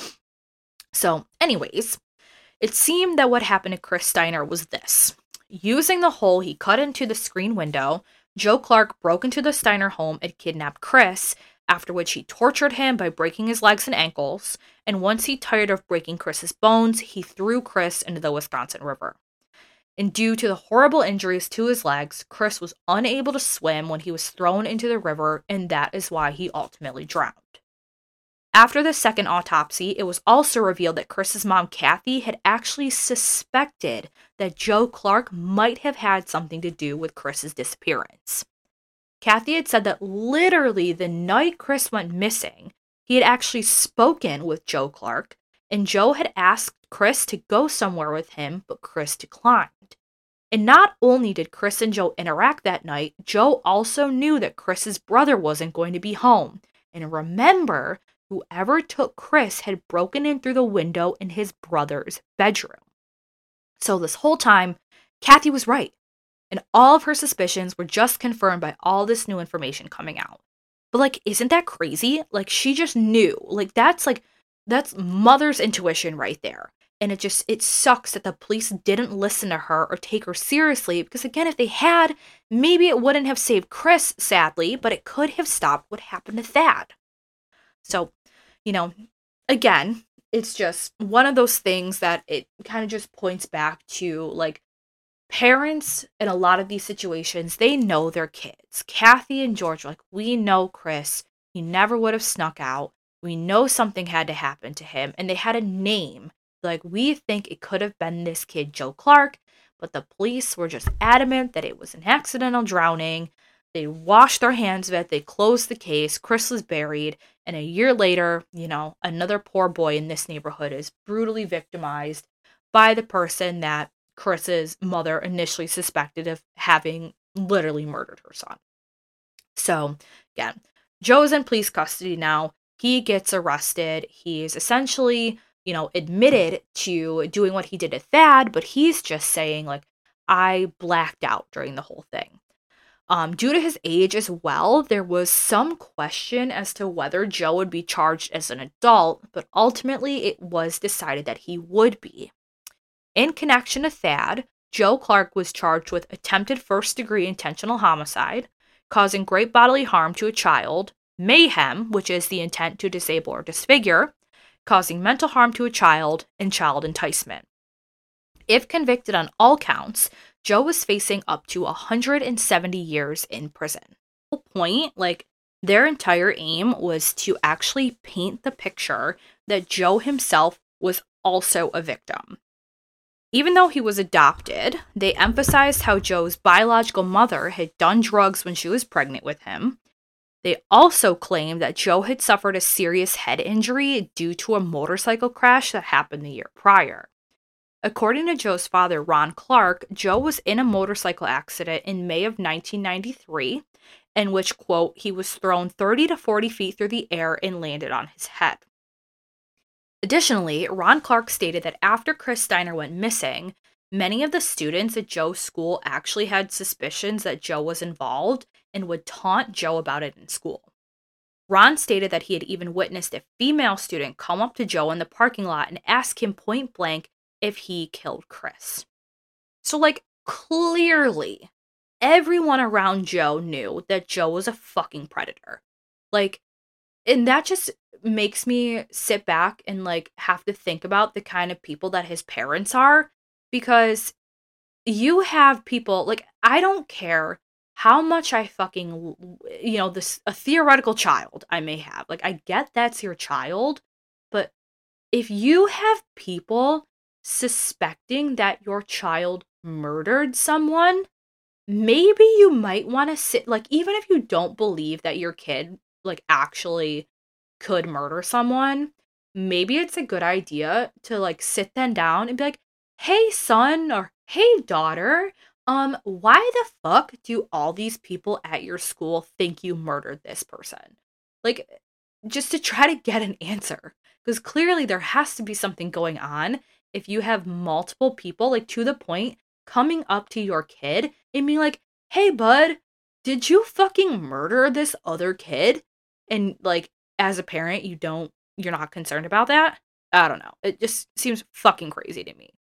So, anyways, it seemed that what happened to Chris Steiner was this. Using the hole he cut into the screen window, Joe Clark broke into the Steiner home and kidnapped Chris, after which he tortured him by breaking his legs and ankles, and once he tired of breaking Chris's bones, he threw Chris into the Wisconsin River. And due to the horrible injuries to his legs, Chris was unable to swim when he was thrown into the river, and that is why he ultimately drowned. After the second autopsy, it was also revealed that Chris's mom, Kathy, had actually suspected that Joe Clark might have had something to do with Chris's disappearance. Kathy had said that literally the night Chris went missing, he had actually spoken with Joe Clark, and Joe had asked Chris to go somewhere with him, but Chris declined. And not only did Chris and Joe interact that night, Joe also knew that Chris's brother wasn't going to be home. And remember, whoever took Chris had broken in through the window in his brother's bedroom. So this whole time, Kathy was right. And all of her suspicions were just confirmed by all this new information coming out. But, like, isn't that crazy? Like, she just knew. That's mother's intuition right there. And it sucks that the police didn't listen to her or take her seriously, because, again, if they had, maybe it wouldn't have saved Chris, sadly, but it could have stopped what happened to Thad. So, again, it's just one of those things that it kind of just points back to, like, parents in a lot of these situations, they know their kids. Kathy and George are like, we know Chris. He never would have snuck out. We know something had to happen to him. And they had a name. Like, we think it could have been this kid, Joe Clark. But the police were just adamant that it was an accidental drowning. They washed their hands of it. They closed the case. Chris was buried. And a year later, another poor boy in this neighborhood is brutally victimized by the person that Chris's mother initially suspected of having literally murdered her son. So, again, Joe's in police custody now. He gets arrested. He's essentially, admitted to doing what he did to Thad, but he's just saying, like, I blacked out during the whole thing. Due to his age as well, there was some question as to whether Joe would be charged as an adult, but ultimately it was decided that he would be. In connection to Thad, Joe Clark was charged with attempted first-degree intentional homicide, causing great bodily harm to a child, mayhem, which is the intent to disable or disfigure, causing mental harm to a child, and child enticement. If convicted on all counts, Joe was facing up to 170 years in prison. The whole point, their entire aim was to actually paint the picture that Joe himself was also a victim. Even though he was adopted, they emphasized how Joe's biological mother had done drugs when she was pregnant with him. They also claimed that Joe had suffered a serious head injury due to a motorcycle crash that happened the year prior. According to Joe's father, Ron Clark, Joe was in a motorcycle accident in May of 1993, in which, quote, he was thrown 30 to 40 feet through the air and landed on his head. Additionally, Ron Clark stated that after Chris Steiner went missing, many of the students at Joe's school actually had suspicions that Joe was involved and would taunt Joe about it in school. Ron stated that he had even witnessed a female student come up to Joe in the parking lot and ask him point blank if he killed Chris. So, like, clearly, everyone around Joe knew that Joe was a fucking predator. Like, and that just makes me sit back and, like, have to think about the kind of people that his parents are, because you have people, like, I don't care how much I fucking, this, a theoretical child I may have. Like, I get that's your child, but if you have people suspecting that your child murdered someone, maybe you might want to sit, like, even if you don't believe that your kid, like, actually could murder someone, maybe it's a good idea to, like, sit them down and be like, hey, son, or hey, daughter, why the fuck do all these people at your school think you murdered this person? Like, just to try to get an answer. Because clearly there has to be something going on if you have multiple people, like, to the point, coming up to your kid and being like, hey, bud, did you fucking murder this other kid? And, like, as a parent, you're not concerned about that? I don't know. It just seems fucking crazy to me.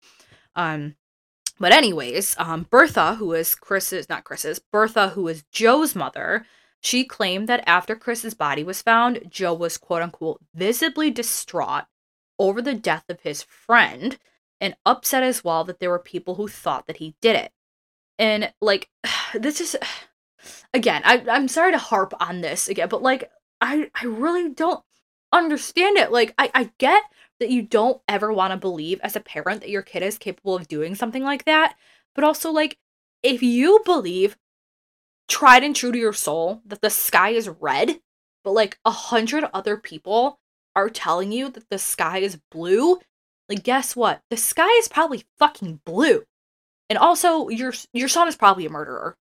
But anyways, Bertha, who is Bertha, who is Joe's mother, she claimed that after Chris's body was found, Joe was quote unquote visibly distraught over the death of his friend and upset as well that there were people who thought that he did it. And, like, this is, again, I'm sorry to harp on this again, but, like, I really don't understand it. Like, I get that you don't ever want to believe as a parent that your kid is capable of doing something like that, but also, like, if you believe tried and true to your soul that the sky is red, but, like, 100 other people are telling you that the sky is blue, like, guess what? The sky is probably fucking blue. And also, your son is probably a murderer.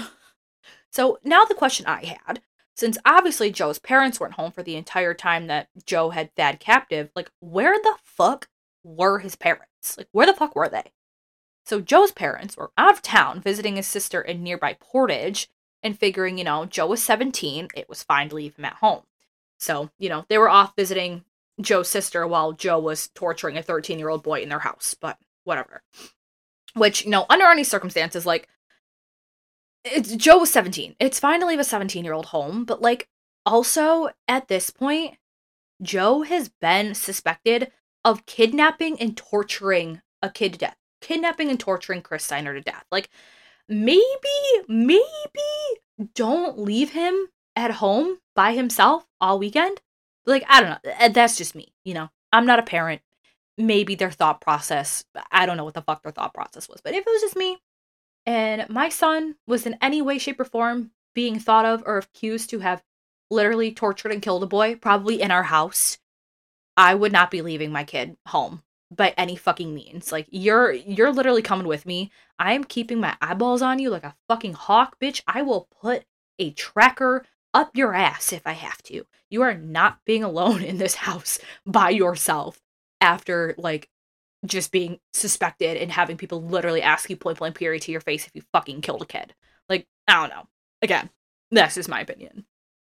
So now the question I had, since obviously Joe's parents weren't home for the entire time that Joe had Thad captive, like, where the fuck were his parents? Like, where the fuck were they? So Joe's parents were out of town visiting his sister in nearby Portage and figuring, Joe was 17, it was fine to leave him at home. So, they were off visiting Joe's sister while Joe was torturing a 13-year-old boy in their house, but whatever. Which, under any circumstances, like, Joe was 17. It's fine to leave a 17-year-old home, but, like, also, at this point, Joe has been suspected of kidnapping and torturing a kid to death. Kidnapping and torturing Chris Steiner to death. Like, maybe don't leave him at home by himself all weekend. Like, I don't know. That's just me, I'm not a parent. Maybe their thought process, I don't know what the fuck their thought process was. But if it was just me, and my son was in any way, shape, or form being thought of or accused to have literally tortured and killed a boy, probably in our house, I would not be leaving my kid home by any fucking means. Like, you're literally coming with me. I am keeping my eyeballs on you like a fucking hawk, bitch. I will put a tracker up your ass if I have to. You are not being alone in this house by yourself after, like, just being suspected and having people literally ask you point blank period to your face if you fucking killed a kid. Like, I don't know. Again, that's just my opinion.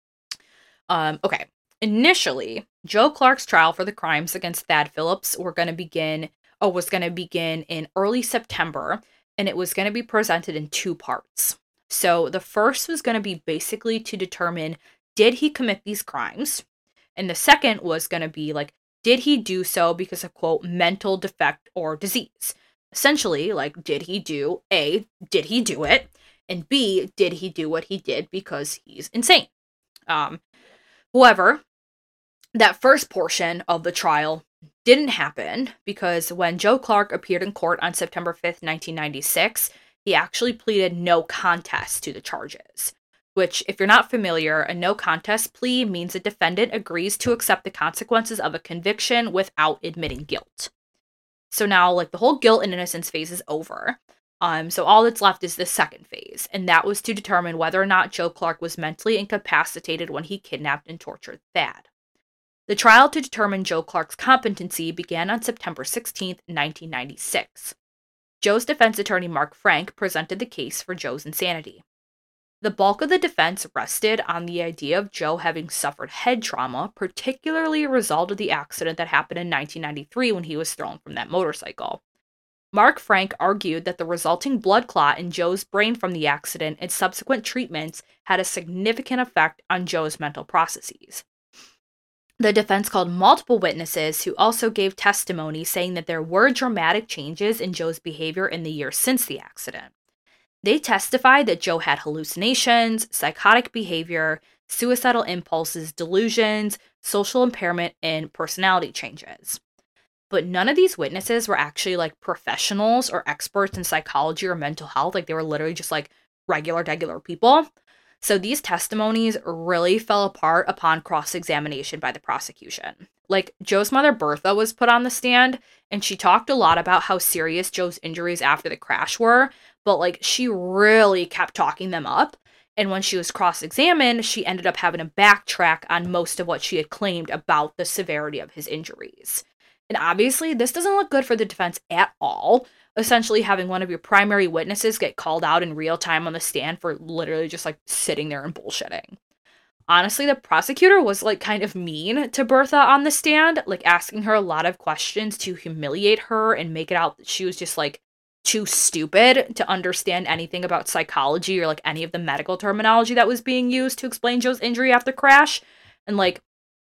Okay. Initially, Joe Clark's trial for the crimes against Thad Phillips was going to begin in early September, and it was going to be presented in two parts. So the first was going to be basically to determine, did he commit these crimes? And the second was going to be, like, did he do so because of, quote, mental defect or disease? Essentially, like, did he do it? And B, did he do what he did because he's insane? However, that first portion of the trial didn't happen because when Joe Clark appeared in court on September 5th, 1996, he actually pleaded no contest to the charges. Which, if you're not familiar, a no contest plea means a defendant agrees to accept the consequences of a conviction without admitting guilt. So now, like, the whole guilt and innocence phase is over. So all that's left is the second phase, and that was to determine whether or not Joe Clark was mentally incapacitated when he kidnapped and tortured Thad. The trial to determine Joe Clark's competency began on September 16th, 1996. Joe's defense attorney Mark Frank presented the case for Joe's insanity. The bulk of the defense rested on the idea of Joe having suffered head trauma, particularly a result of the accident that happened in 1993 when he was thrown from that motorcycle. Mark Frank argued that the resulting blood clot in Joe's brain from the accident and subsequent treatments had a significant effect on Joe's mental processes. The defense called multiple witnesses who also gave testimony saying that there were dramatic changes in Joe's behavior in the years since the accident. They testified that Joe had hallucinations, psychotic behavior, suicidal impulses, delusions, social impairment, and personality changes. But none of these witnesses were actually like professionals or experts in psychology or mental health. Like they were literally just like regular people. So these testimonies really fell apart upon cross-examination by the prosecution. Like Joe's mother Bertha was put on the stand and she talked a lot about how serious Joe's injuries after the crash were, but like she really kept talking them up. And when she was cross-examined, she ended up having to backtrack on most of what she had claimed about the severity of his injuries. And obviously, this doesn't look good for the defense at all. Essentially, having one of your primary witnesses get called out in real time on the stand for literally just like sitting there and bullshitting. Honestly, the prosecutor was like kind of mean to Bertha on the stand, like asking her a lot of questions to humiliate her and make it out that she was just like too stupid to understand anything about psychology or like any of the medical terminology that was being used to explain Joe's injury after crash. And like,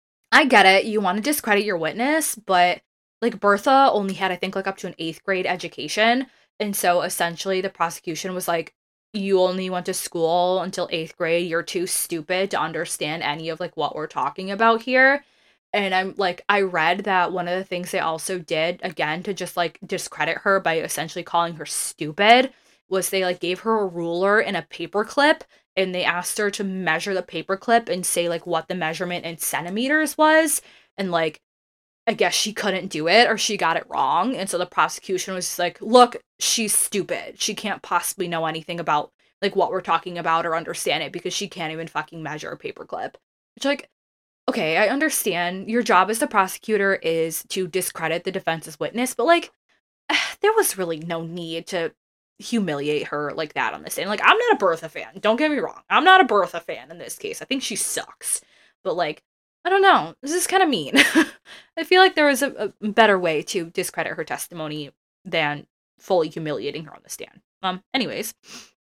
I get it, you want to discredit your witness, but like Bertha only had, I think, like up to an 8th grade education. And so essentially the prosecution was like, you only went to school until 8th grade. You're too stupid to understand any of like what we're talking about here. And I'm like, I read that one of the things they also did, again, to just like discredit her by essentially calling her stupid, was they like gave her a ruler and a paperclip and they asked her to measure the paperclip and say like what the measurement in centimeters was. And like, I guess she couldn't do it or she got it wrong. And so the prosecution was just like, look, she's stupid. She can't possibly know anything about like what we're talking about or understand it because she can't even fucking measure a paperclip. Which like, okay, I understand your job as the prosecutor is to discredit the defense's witness, but like, there was really no need to humiliate her like that on the stand. Like, I'm not a Bertha fan. Don't get me wrong. I'm not a Bertha fan in this case. I think she sucks. But like, I don't know. This is kind of mean. I feel like there was a better way to discredit her testimony than fully humiliating her on the stand. Anyways,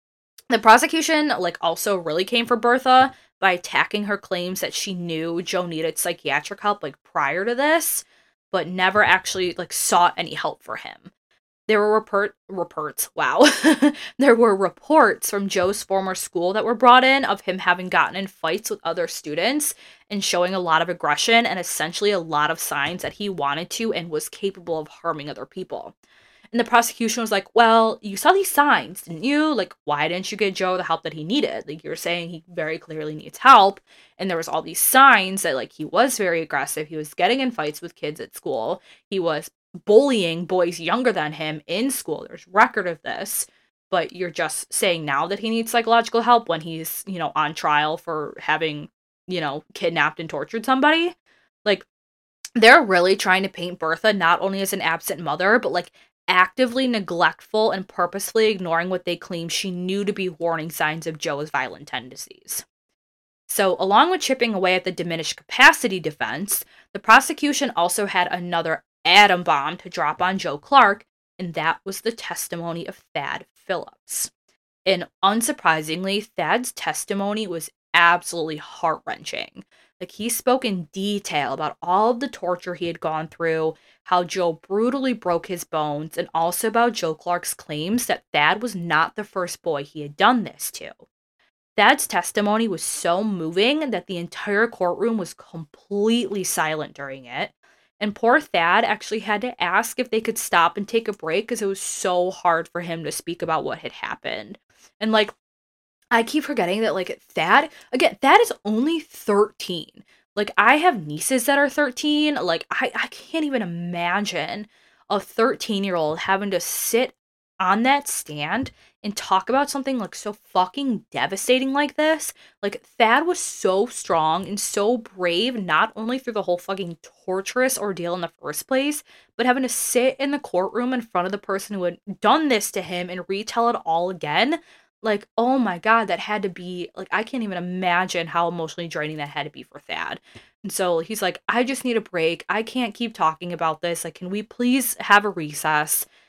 the prosecution like also really came for Bertha by attacking her claims that she knew Joe needed psychiatric help like prior to this, but never actually like sought any help for him. There were reports, wow. There were reports from Joe's former school that were brought in of him having gotten in fights with other students and showing a lot of aggression and essentially a lot of signs that he wanted to and was capable of harming other people. And the prosecution was like, well, you saw these signs, didn't you? Like, why didn't you get Joe the help that he needed? Like, you're saying he very clearly needs help. And there was all these signs that, like, he was very aggressive. He was getting in fights with kids at school. He was bullying boys younger than him in school. There's record of this. But you're just saying now that he needs psychological help when he's, you know, on trial for having, you know, kidnapped and tortured somebody. Like, they're really trying to paint Bertha not only as an absent mother, but, like, actively neglectful and purposefully ignoring what they claim she knew to be warning signs of Joe's violent tendencies. So, along with chipping away at the diminished capacity defense, the prosecution also had another atom bomb to drop on Joe Clark, and that was the testimony of Thad Phillips. And unsurprisingly, Thad's testimony was absolutely heart-wrenching. Like, he spoke in detail about all of the torture he had gone through, how Joe brutally broke his bones, and also about Joe Clark's claims that Thad was not the first boy he had done this to. Thad's testimony was so moving that the entire courtroom was completely silent during it. And poor Thad actually had to ask if they could stop and take a break because it was so hard for him to speak about what had happened. And like, I keep forgetting that, like, Thad is only 13. Like, I have nieces that are 13. Like, I can't even imagine a 13-year-old having to sit on that stand and talk about something, like, so fucking devastating like this. Like, Thad was so strong and so brave, not only through the whole fucking torturous ordeal in the first place, but having to sit in the courtroom in front of the person who had done this to him and retell it all again. Like, oh my God, that had to be, like, I can't even imagine how emotionally draining that had to be for Thad. And so he's like, I just need a break. I can't keep talking about this. Like, can we please have a recess?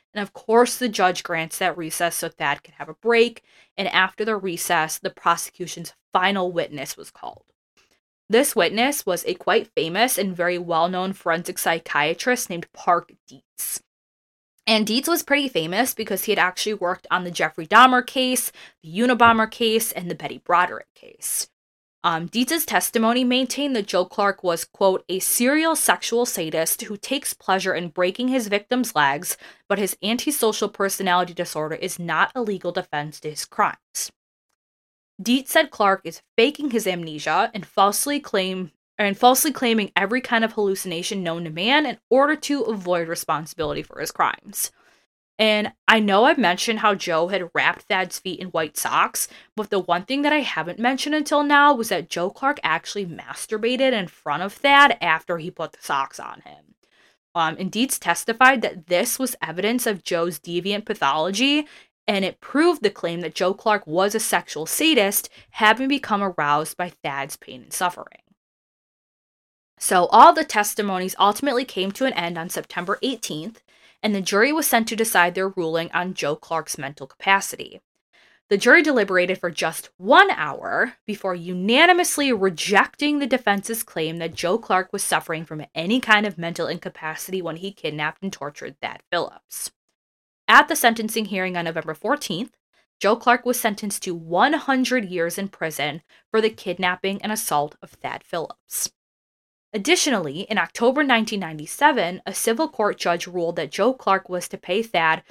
And of course, the judge grants that recess so Thad can have a break. And after the recess, the prosecution's final witness was called. This witness was a quite famous and very well-known forensic psychiatrist named Park Dietz. And Dietz was pretty famous because he had actually worked on the Jeffrey Dahmer case, the Unabomber case, and the Betty Broderick case. Dietz's testimony maintained that Joe Clark was, quote, a serial sexual sadist who takes pleasure in breaking his victims' legs, but his antisocial personality disorder is not a legal defense to his crimes. Dietz said Clark is faking his amnesia and falsely claiming every kind of hallucination known to man in order to avoid responsibility for his crimes. And I know I've mentioned how Joe had wrapped Thad's feet in white socks, but the one thing that I haven't mentioned until now was that Joe Clark actually masturbated in front of Thad after he put the socks on him. And Dietz testified that this was evidence of Joe's deviant pathology, and it proved the claim that Joe Clark was a sexual sadist, having become aroused by Thad's pain and suffering. So all the testimonies ultimately came to an end on September 18th, and the jury was sent to decide their ruling on Joe Clark's mental capacity. The jury deliberated for just 1 hour before unanimously rejecting the defense's claim that Joe Clark was suffering from any kind of mental incapacity when he kidnapped and tortured Thad Phillips. At the sentencing hearing on November 14th, Joe Clark was sentenced to 100 years in prison for the kidnapping and assault of Thad Phillips. Additionally, in October 1997, a civil court judge ruled that Joe Clark was to pay Thad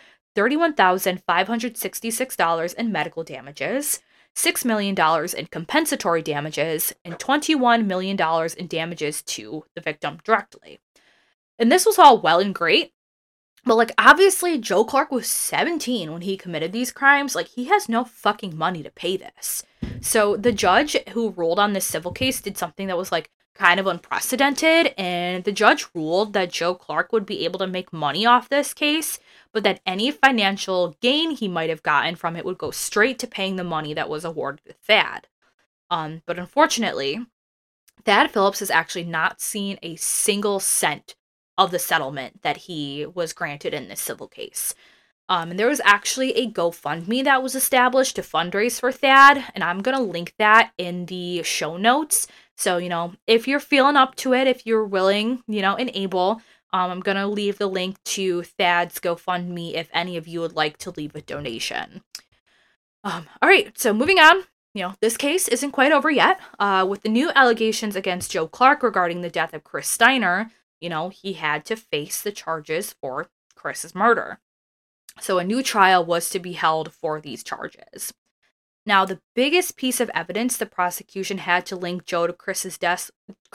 $31,566 in medical damages, $6 million in compensatory damages, and $21 million in damages to the victim directly. And this was all well and great, but obviously Joe Clark was 17 when he committed these crimes. He has no fucking money to pay this. So the judge who ruled on this civil case did something that was kind of unprecedented, and the judge ruled that Joe Clark would be able to make money off this case, but that any financial gain he might have gotten from it would go straight to paying the money that was awarded to Thad. But unfortunately, Thad Phillips has actually not seen a single cent of the settlement that he was granted in this civil case. And there was actually a GoFundMe that was established to fundraise for Thad, and I'm going to link that in the show notes. So, if you're feeling up to it, if you're willing, and able, I'm going to leave the link to Thad's GoFundMe if any of you would like to leave a donation. All right, so moving on. This case isn't quite over yet. With the new allegations against Joe Clark regarding the death of Chris Steiner, he had to face the charges for Chris's murder. So a new trial was to be held for these charges. Now, the biggest piece of evidence the prosecution had to link Joe to Chris's death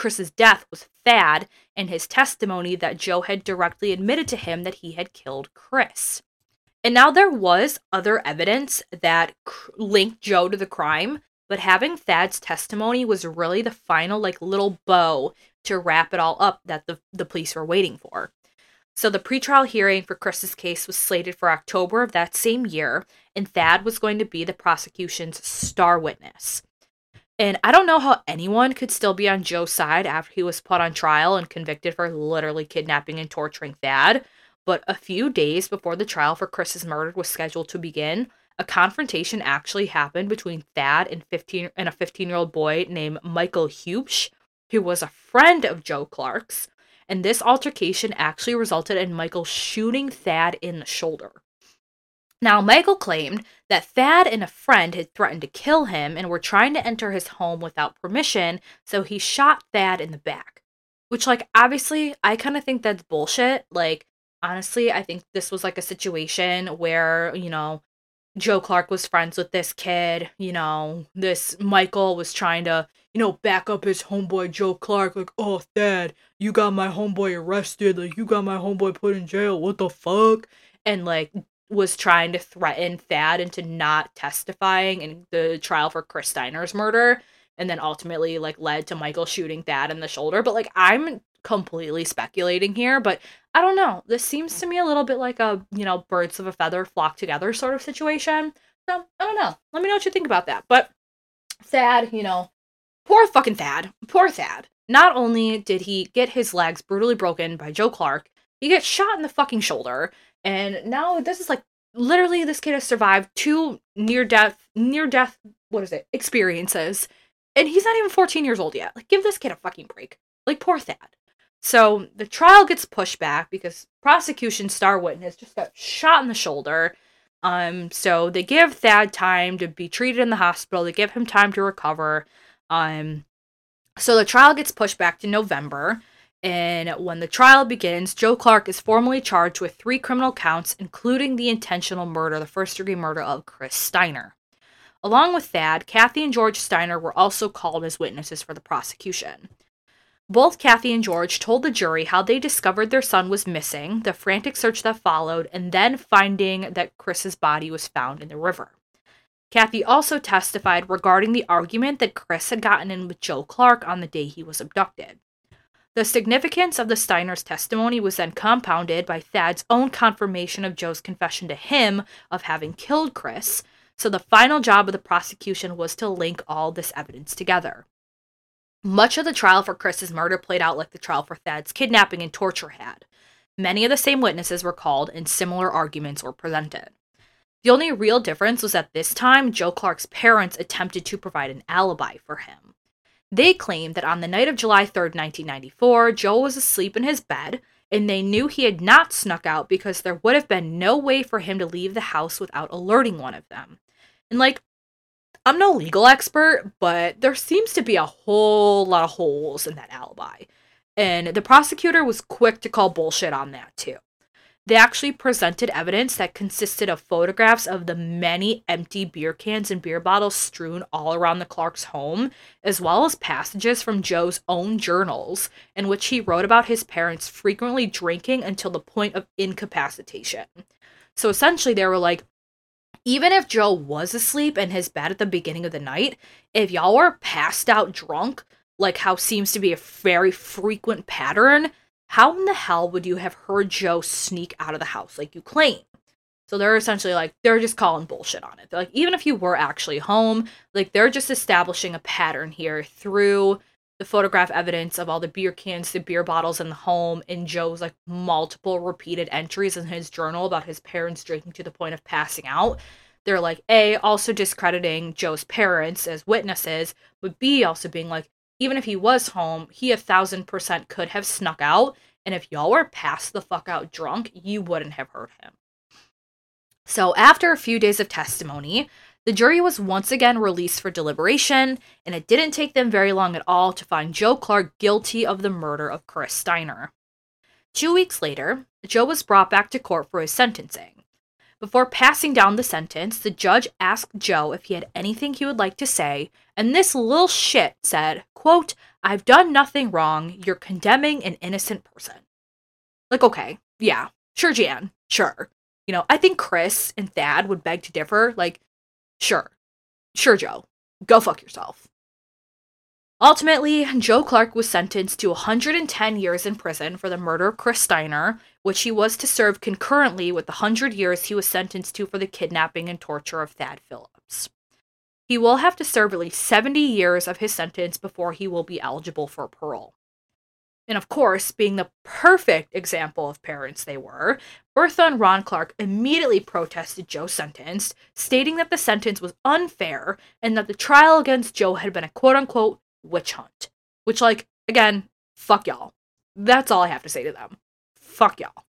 was Thad and his testimony that Joe had directly admitted to him that he had killed Chris. And now there was other evidence that linked Joe to the crime, but having Thad's testimony was really the final little bow to wrap it all up that the police were waiting for. So the pretrial hearing for Chris's case was slated for October of that same year, and Thad was going to be the prosecution's star witness. And I don't know how anyone could still be on Joe's side after he was put on trial and convicted for literally kidnapping and torturing Thad, but a few days before the trial for Chris's murder was scheduled to begin, a confrontation actually happened between Thad and a 15-year-old boy named Michael Hubsch, who was a friend of Joe Clark's. And this altercation actually resulted in Michael shooting Thad in the shoulder. Now, Michael claimed that Thad and a friend had threatened to kill him and were trying to enter his home without permission, so he shot Thad in the back. Which, obviously, I kind of think that's bullshit. Honestly, I think this was a situation where, Joe Clark was friends with this kid, this Michael was trying to, back up his homeboy Joe Clark, oh, Thad, you got my homeboy arrested, you got my homeboy put in jail, what the fuck? And, was trying to threaten Thad into not testifying in the trial for Chris Steiner's murder, and then ultimately, led to Michael shooting Thad in the shoulder. But, I'm completely speculating here, but I don't know. This seems to me a little bit like a, birds of a feather flock together sort of situation. So, I don't know. Let me know what you think about that. But Thad, poor fucking Thad. Poor Thad. Not only did he get his legs brutally broken by Joe Clark, He gets shot in the fucking shoulder, and now this is like, literally this kid has survived 2 near-death, experiences, and he's not even 14 years old yet. Like, give this kid a fucking break. Like, poor Thad. So, the trial gets pushed back because prosecution star witness just got shot in the shoulder. So they give Thad time to be treated in the hospital. They give him time to recover. So the trial gets pushed back to November. And when the trial begins, Joe Clark is formally charged with 3 criminal counts, including the intentional murder, the first-degree murder of Chris Steiner. Along with Thad, Kathy and George Steiner were also called as witnesses for the prosecution. Both Kathy and George told the jury how they discovered their son was missing, the frantic search that followed, and then finding that Chris's body was found in the river. Kathy also testified regarding the argument that Chris had gotten in with Joe Clark on the day he was abducted. The significance of the Steiners' testimony was then compounded by Thad's own confirmation of Joe's confession to him of having killed Chris, so the final job of the prosecution was to link all this evidence together. Much of the trial for Chris's murder played out like the trial for Thad's kidnapping and torture had. Many of the same witnesses were called and similar arguments were presented. The only real difference was that this time, Joe Clark's parents attempted to provide an alibi for him. They claimed that on the night of July 3rd, 1994, Joe was asleep in his bed, and they knew he had not snuck out because there would have been no way for him to leave the house without alerting one of them. And I'm no legal expert, but there seems to be a whole lot of holes in that alibi. And the prosecutor was quick to call bullshit on that, too. They actually presented evidence that consisted of photographs of the many empty beer cans and beer bottles strewn all around the Clark's home, as well as passages from Joe's own journals, in which he wrote about his parents frequently drinking until the point of incapacitation. So essentially, they were like, even if Joe was asleep in his bed at the beginning of the night, if y'all were passed out drunk, like how seems to be a very frequent pattern, how in the hell would you have heard Joe sneak out of the house like you claim? So they're essentially like, they're just calling bullshit on it. They're like, even if you were actually home, like they're just establishing a pattern here through the photograph evidence of all the beer cans, the beer bottles in the home, and Joe's like multiple repeated entries in his journal about his parents drinking to the point of passing out. They're like, A, also discrediting Joe's parents as witnesses, but B, also being like, even if he was home, he 1,000% could have snuck out, and if y'all were passed the fuck out drunk, you wouldn't have heard him. So after a few days of testimony, the jury was once again released for deliberation, and it didn't take them very long at all to find Joe Clark guilty of the murder of Chris Steiner. 2 weeks later, Joe was brought back to court for his sentencing. Before passing down the sentence, the judge asked Joe if he had anything he would like to say, and this little shit said, quote, "I've done nothing wrong, you're condemning an innocent person." Like, okay, yeah, sure, Jan, sure. You know, I think Chris and Thad would beg to differ, like, Sure, Joe. Go fuck yourself. Ultimately, Joe Clark was sentenced to 110 years in prison for the murder of Chris Steiner, which he was to serve concurrently with the 100 years he was sentenced to for the kidnapping and torture of Thad Phillips. He will have to serve at least 70 years of his sentence before he will be eligible for parole. And of course, being the perfect example of parents they were, Bertha and Ron Clark immediately protested Joe's sentence, stating that the sentence was unfair and that the trial against Joe had been a quote-unquote witch hunt. Which, like, again, fuck y'all. That's all I have to say to them. Fuck y'all.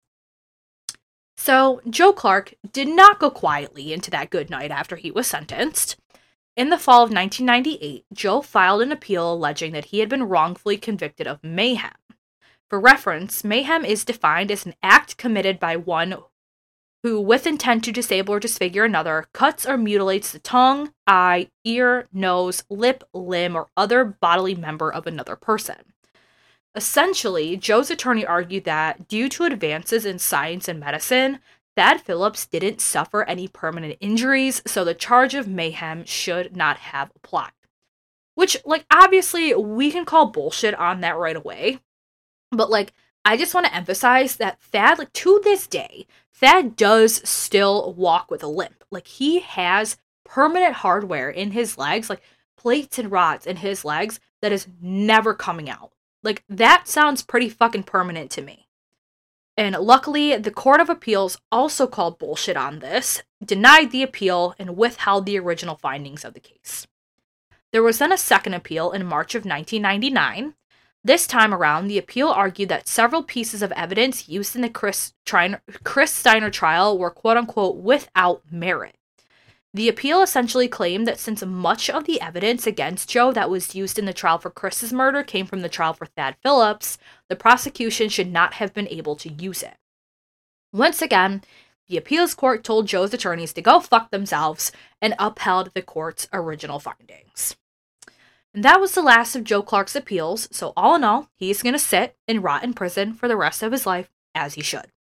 So, Joe Clark did not go quietly into that good night after he was sentenced. In the fall of 1998, Joe filed an appeal alleging that he had been wrongfully convicted of mayhem. For reference, mayhem is defined as an act committed by one who, with intent to disable or disfigure another, cuts or mutilates the tongue, eye, ear, nose, lip, limb, or other bodily member of another person. Essentially, Joe's attorney argued that, due to advances in science and medicine, Thad Phillips didn't suffer any permanent injuries, so the charge of mayhem should not have applied. Which, like, obviously, we can call bullshit on that right away. But, like, I just want to emphasize that Thad, like, to this day, Thad does still walk with a limp. Like, he has permanent hardware in his legs, like, plates and rods in his legs that is never coming out. Like, that sounds pretty fucking permanent to me. And luckily, the Court of Appeals also called bullshit on this, denied the appeal, and withheld the original findings of the case. There was then a second appeal in March of 1999. This time around, the appeal argued that several pieces of evidence used in the Chris Steiner trial were quote-unquote without merit. The appeal essentially claimed that since much of the evidence against Joe that was used in the trial for Chris's murder came from the trial for Thad Phillips, the prosecution should not have been able to use it. Once again, the appeals court told Joe's attorneys to go fuck themselves and upheld the court's original findings. And that was the last of Joe Clark's appeals, so all in all, he's going to sit and rot in prison for the rest of his life, as he should.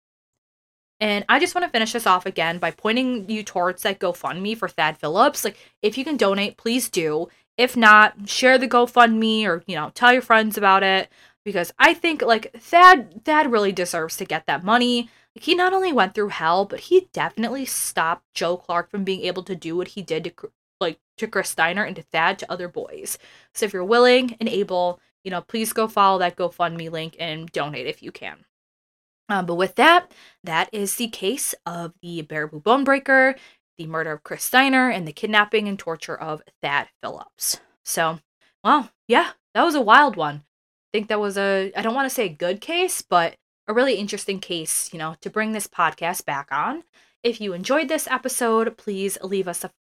And I just want to finish this off again by pointing you towards that GoFundMe for Thad Phillips. Like, if you can donate, please do. If not, share the GoFundMe or, tell your friends about it. Because I think, Thad really deserves to get that money. Like, he not only went through hell, but he definitely stopped Joe Clark from being able to do what he did to Chris Steiner and to Thad, to other boys. So if you're willing and able, please go follow that GoFundMe link and donate if you can. But with that is the case of the Baraboo Bonebreaker, the murder of Chris Steiner, and the kidnapping and torture of Thad Phillips. So, well, yeah, that was a wild one. I think that was I don't want to say a good case, but a really interesting case, to bring this podcast back on. If you enjoyed this episode, please leave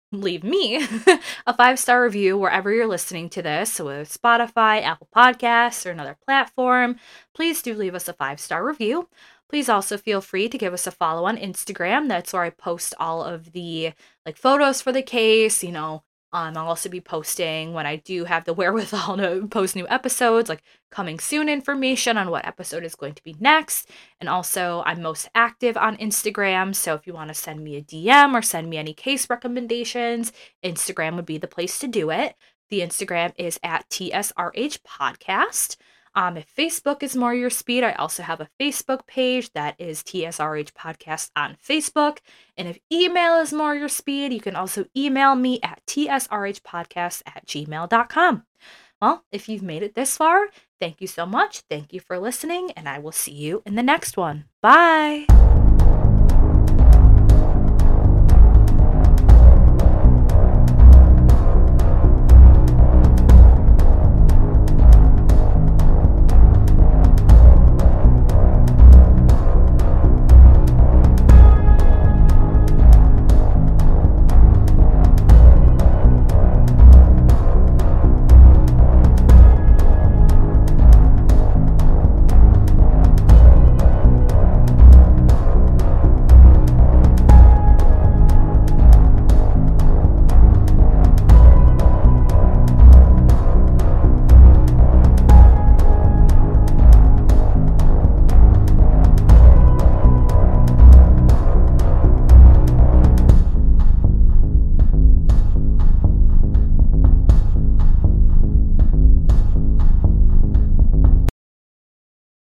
me a 5-star review wherever you're listening to this. So with Spotify, Apple Podcasts, or another platform, please do leave us a 5-star review. Please also feel free to give us a follow on Instagram. That's where I post all of the photos for the case. I'll also be posting when I do have the wherewithal to post new episodes, coming soon information on what episode is going to be next. And also, I'm most active on Instagram, so if you want to send me a DM or send me any case recommendations, Instagram would be the place to do it. The Instagram is at TSRH Podcast. If Facebook is more your speed, I also have a Facebook page that is TSRH Podcast on Facebook. And if email is more your speed, you can also email me at tsrhpodcast@gmail.com. Well, if you've made it this far, thank you so much. Thank you for listening, and I will see you in the next one. Bye!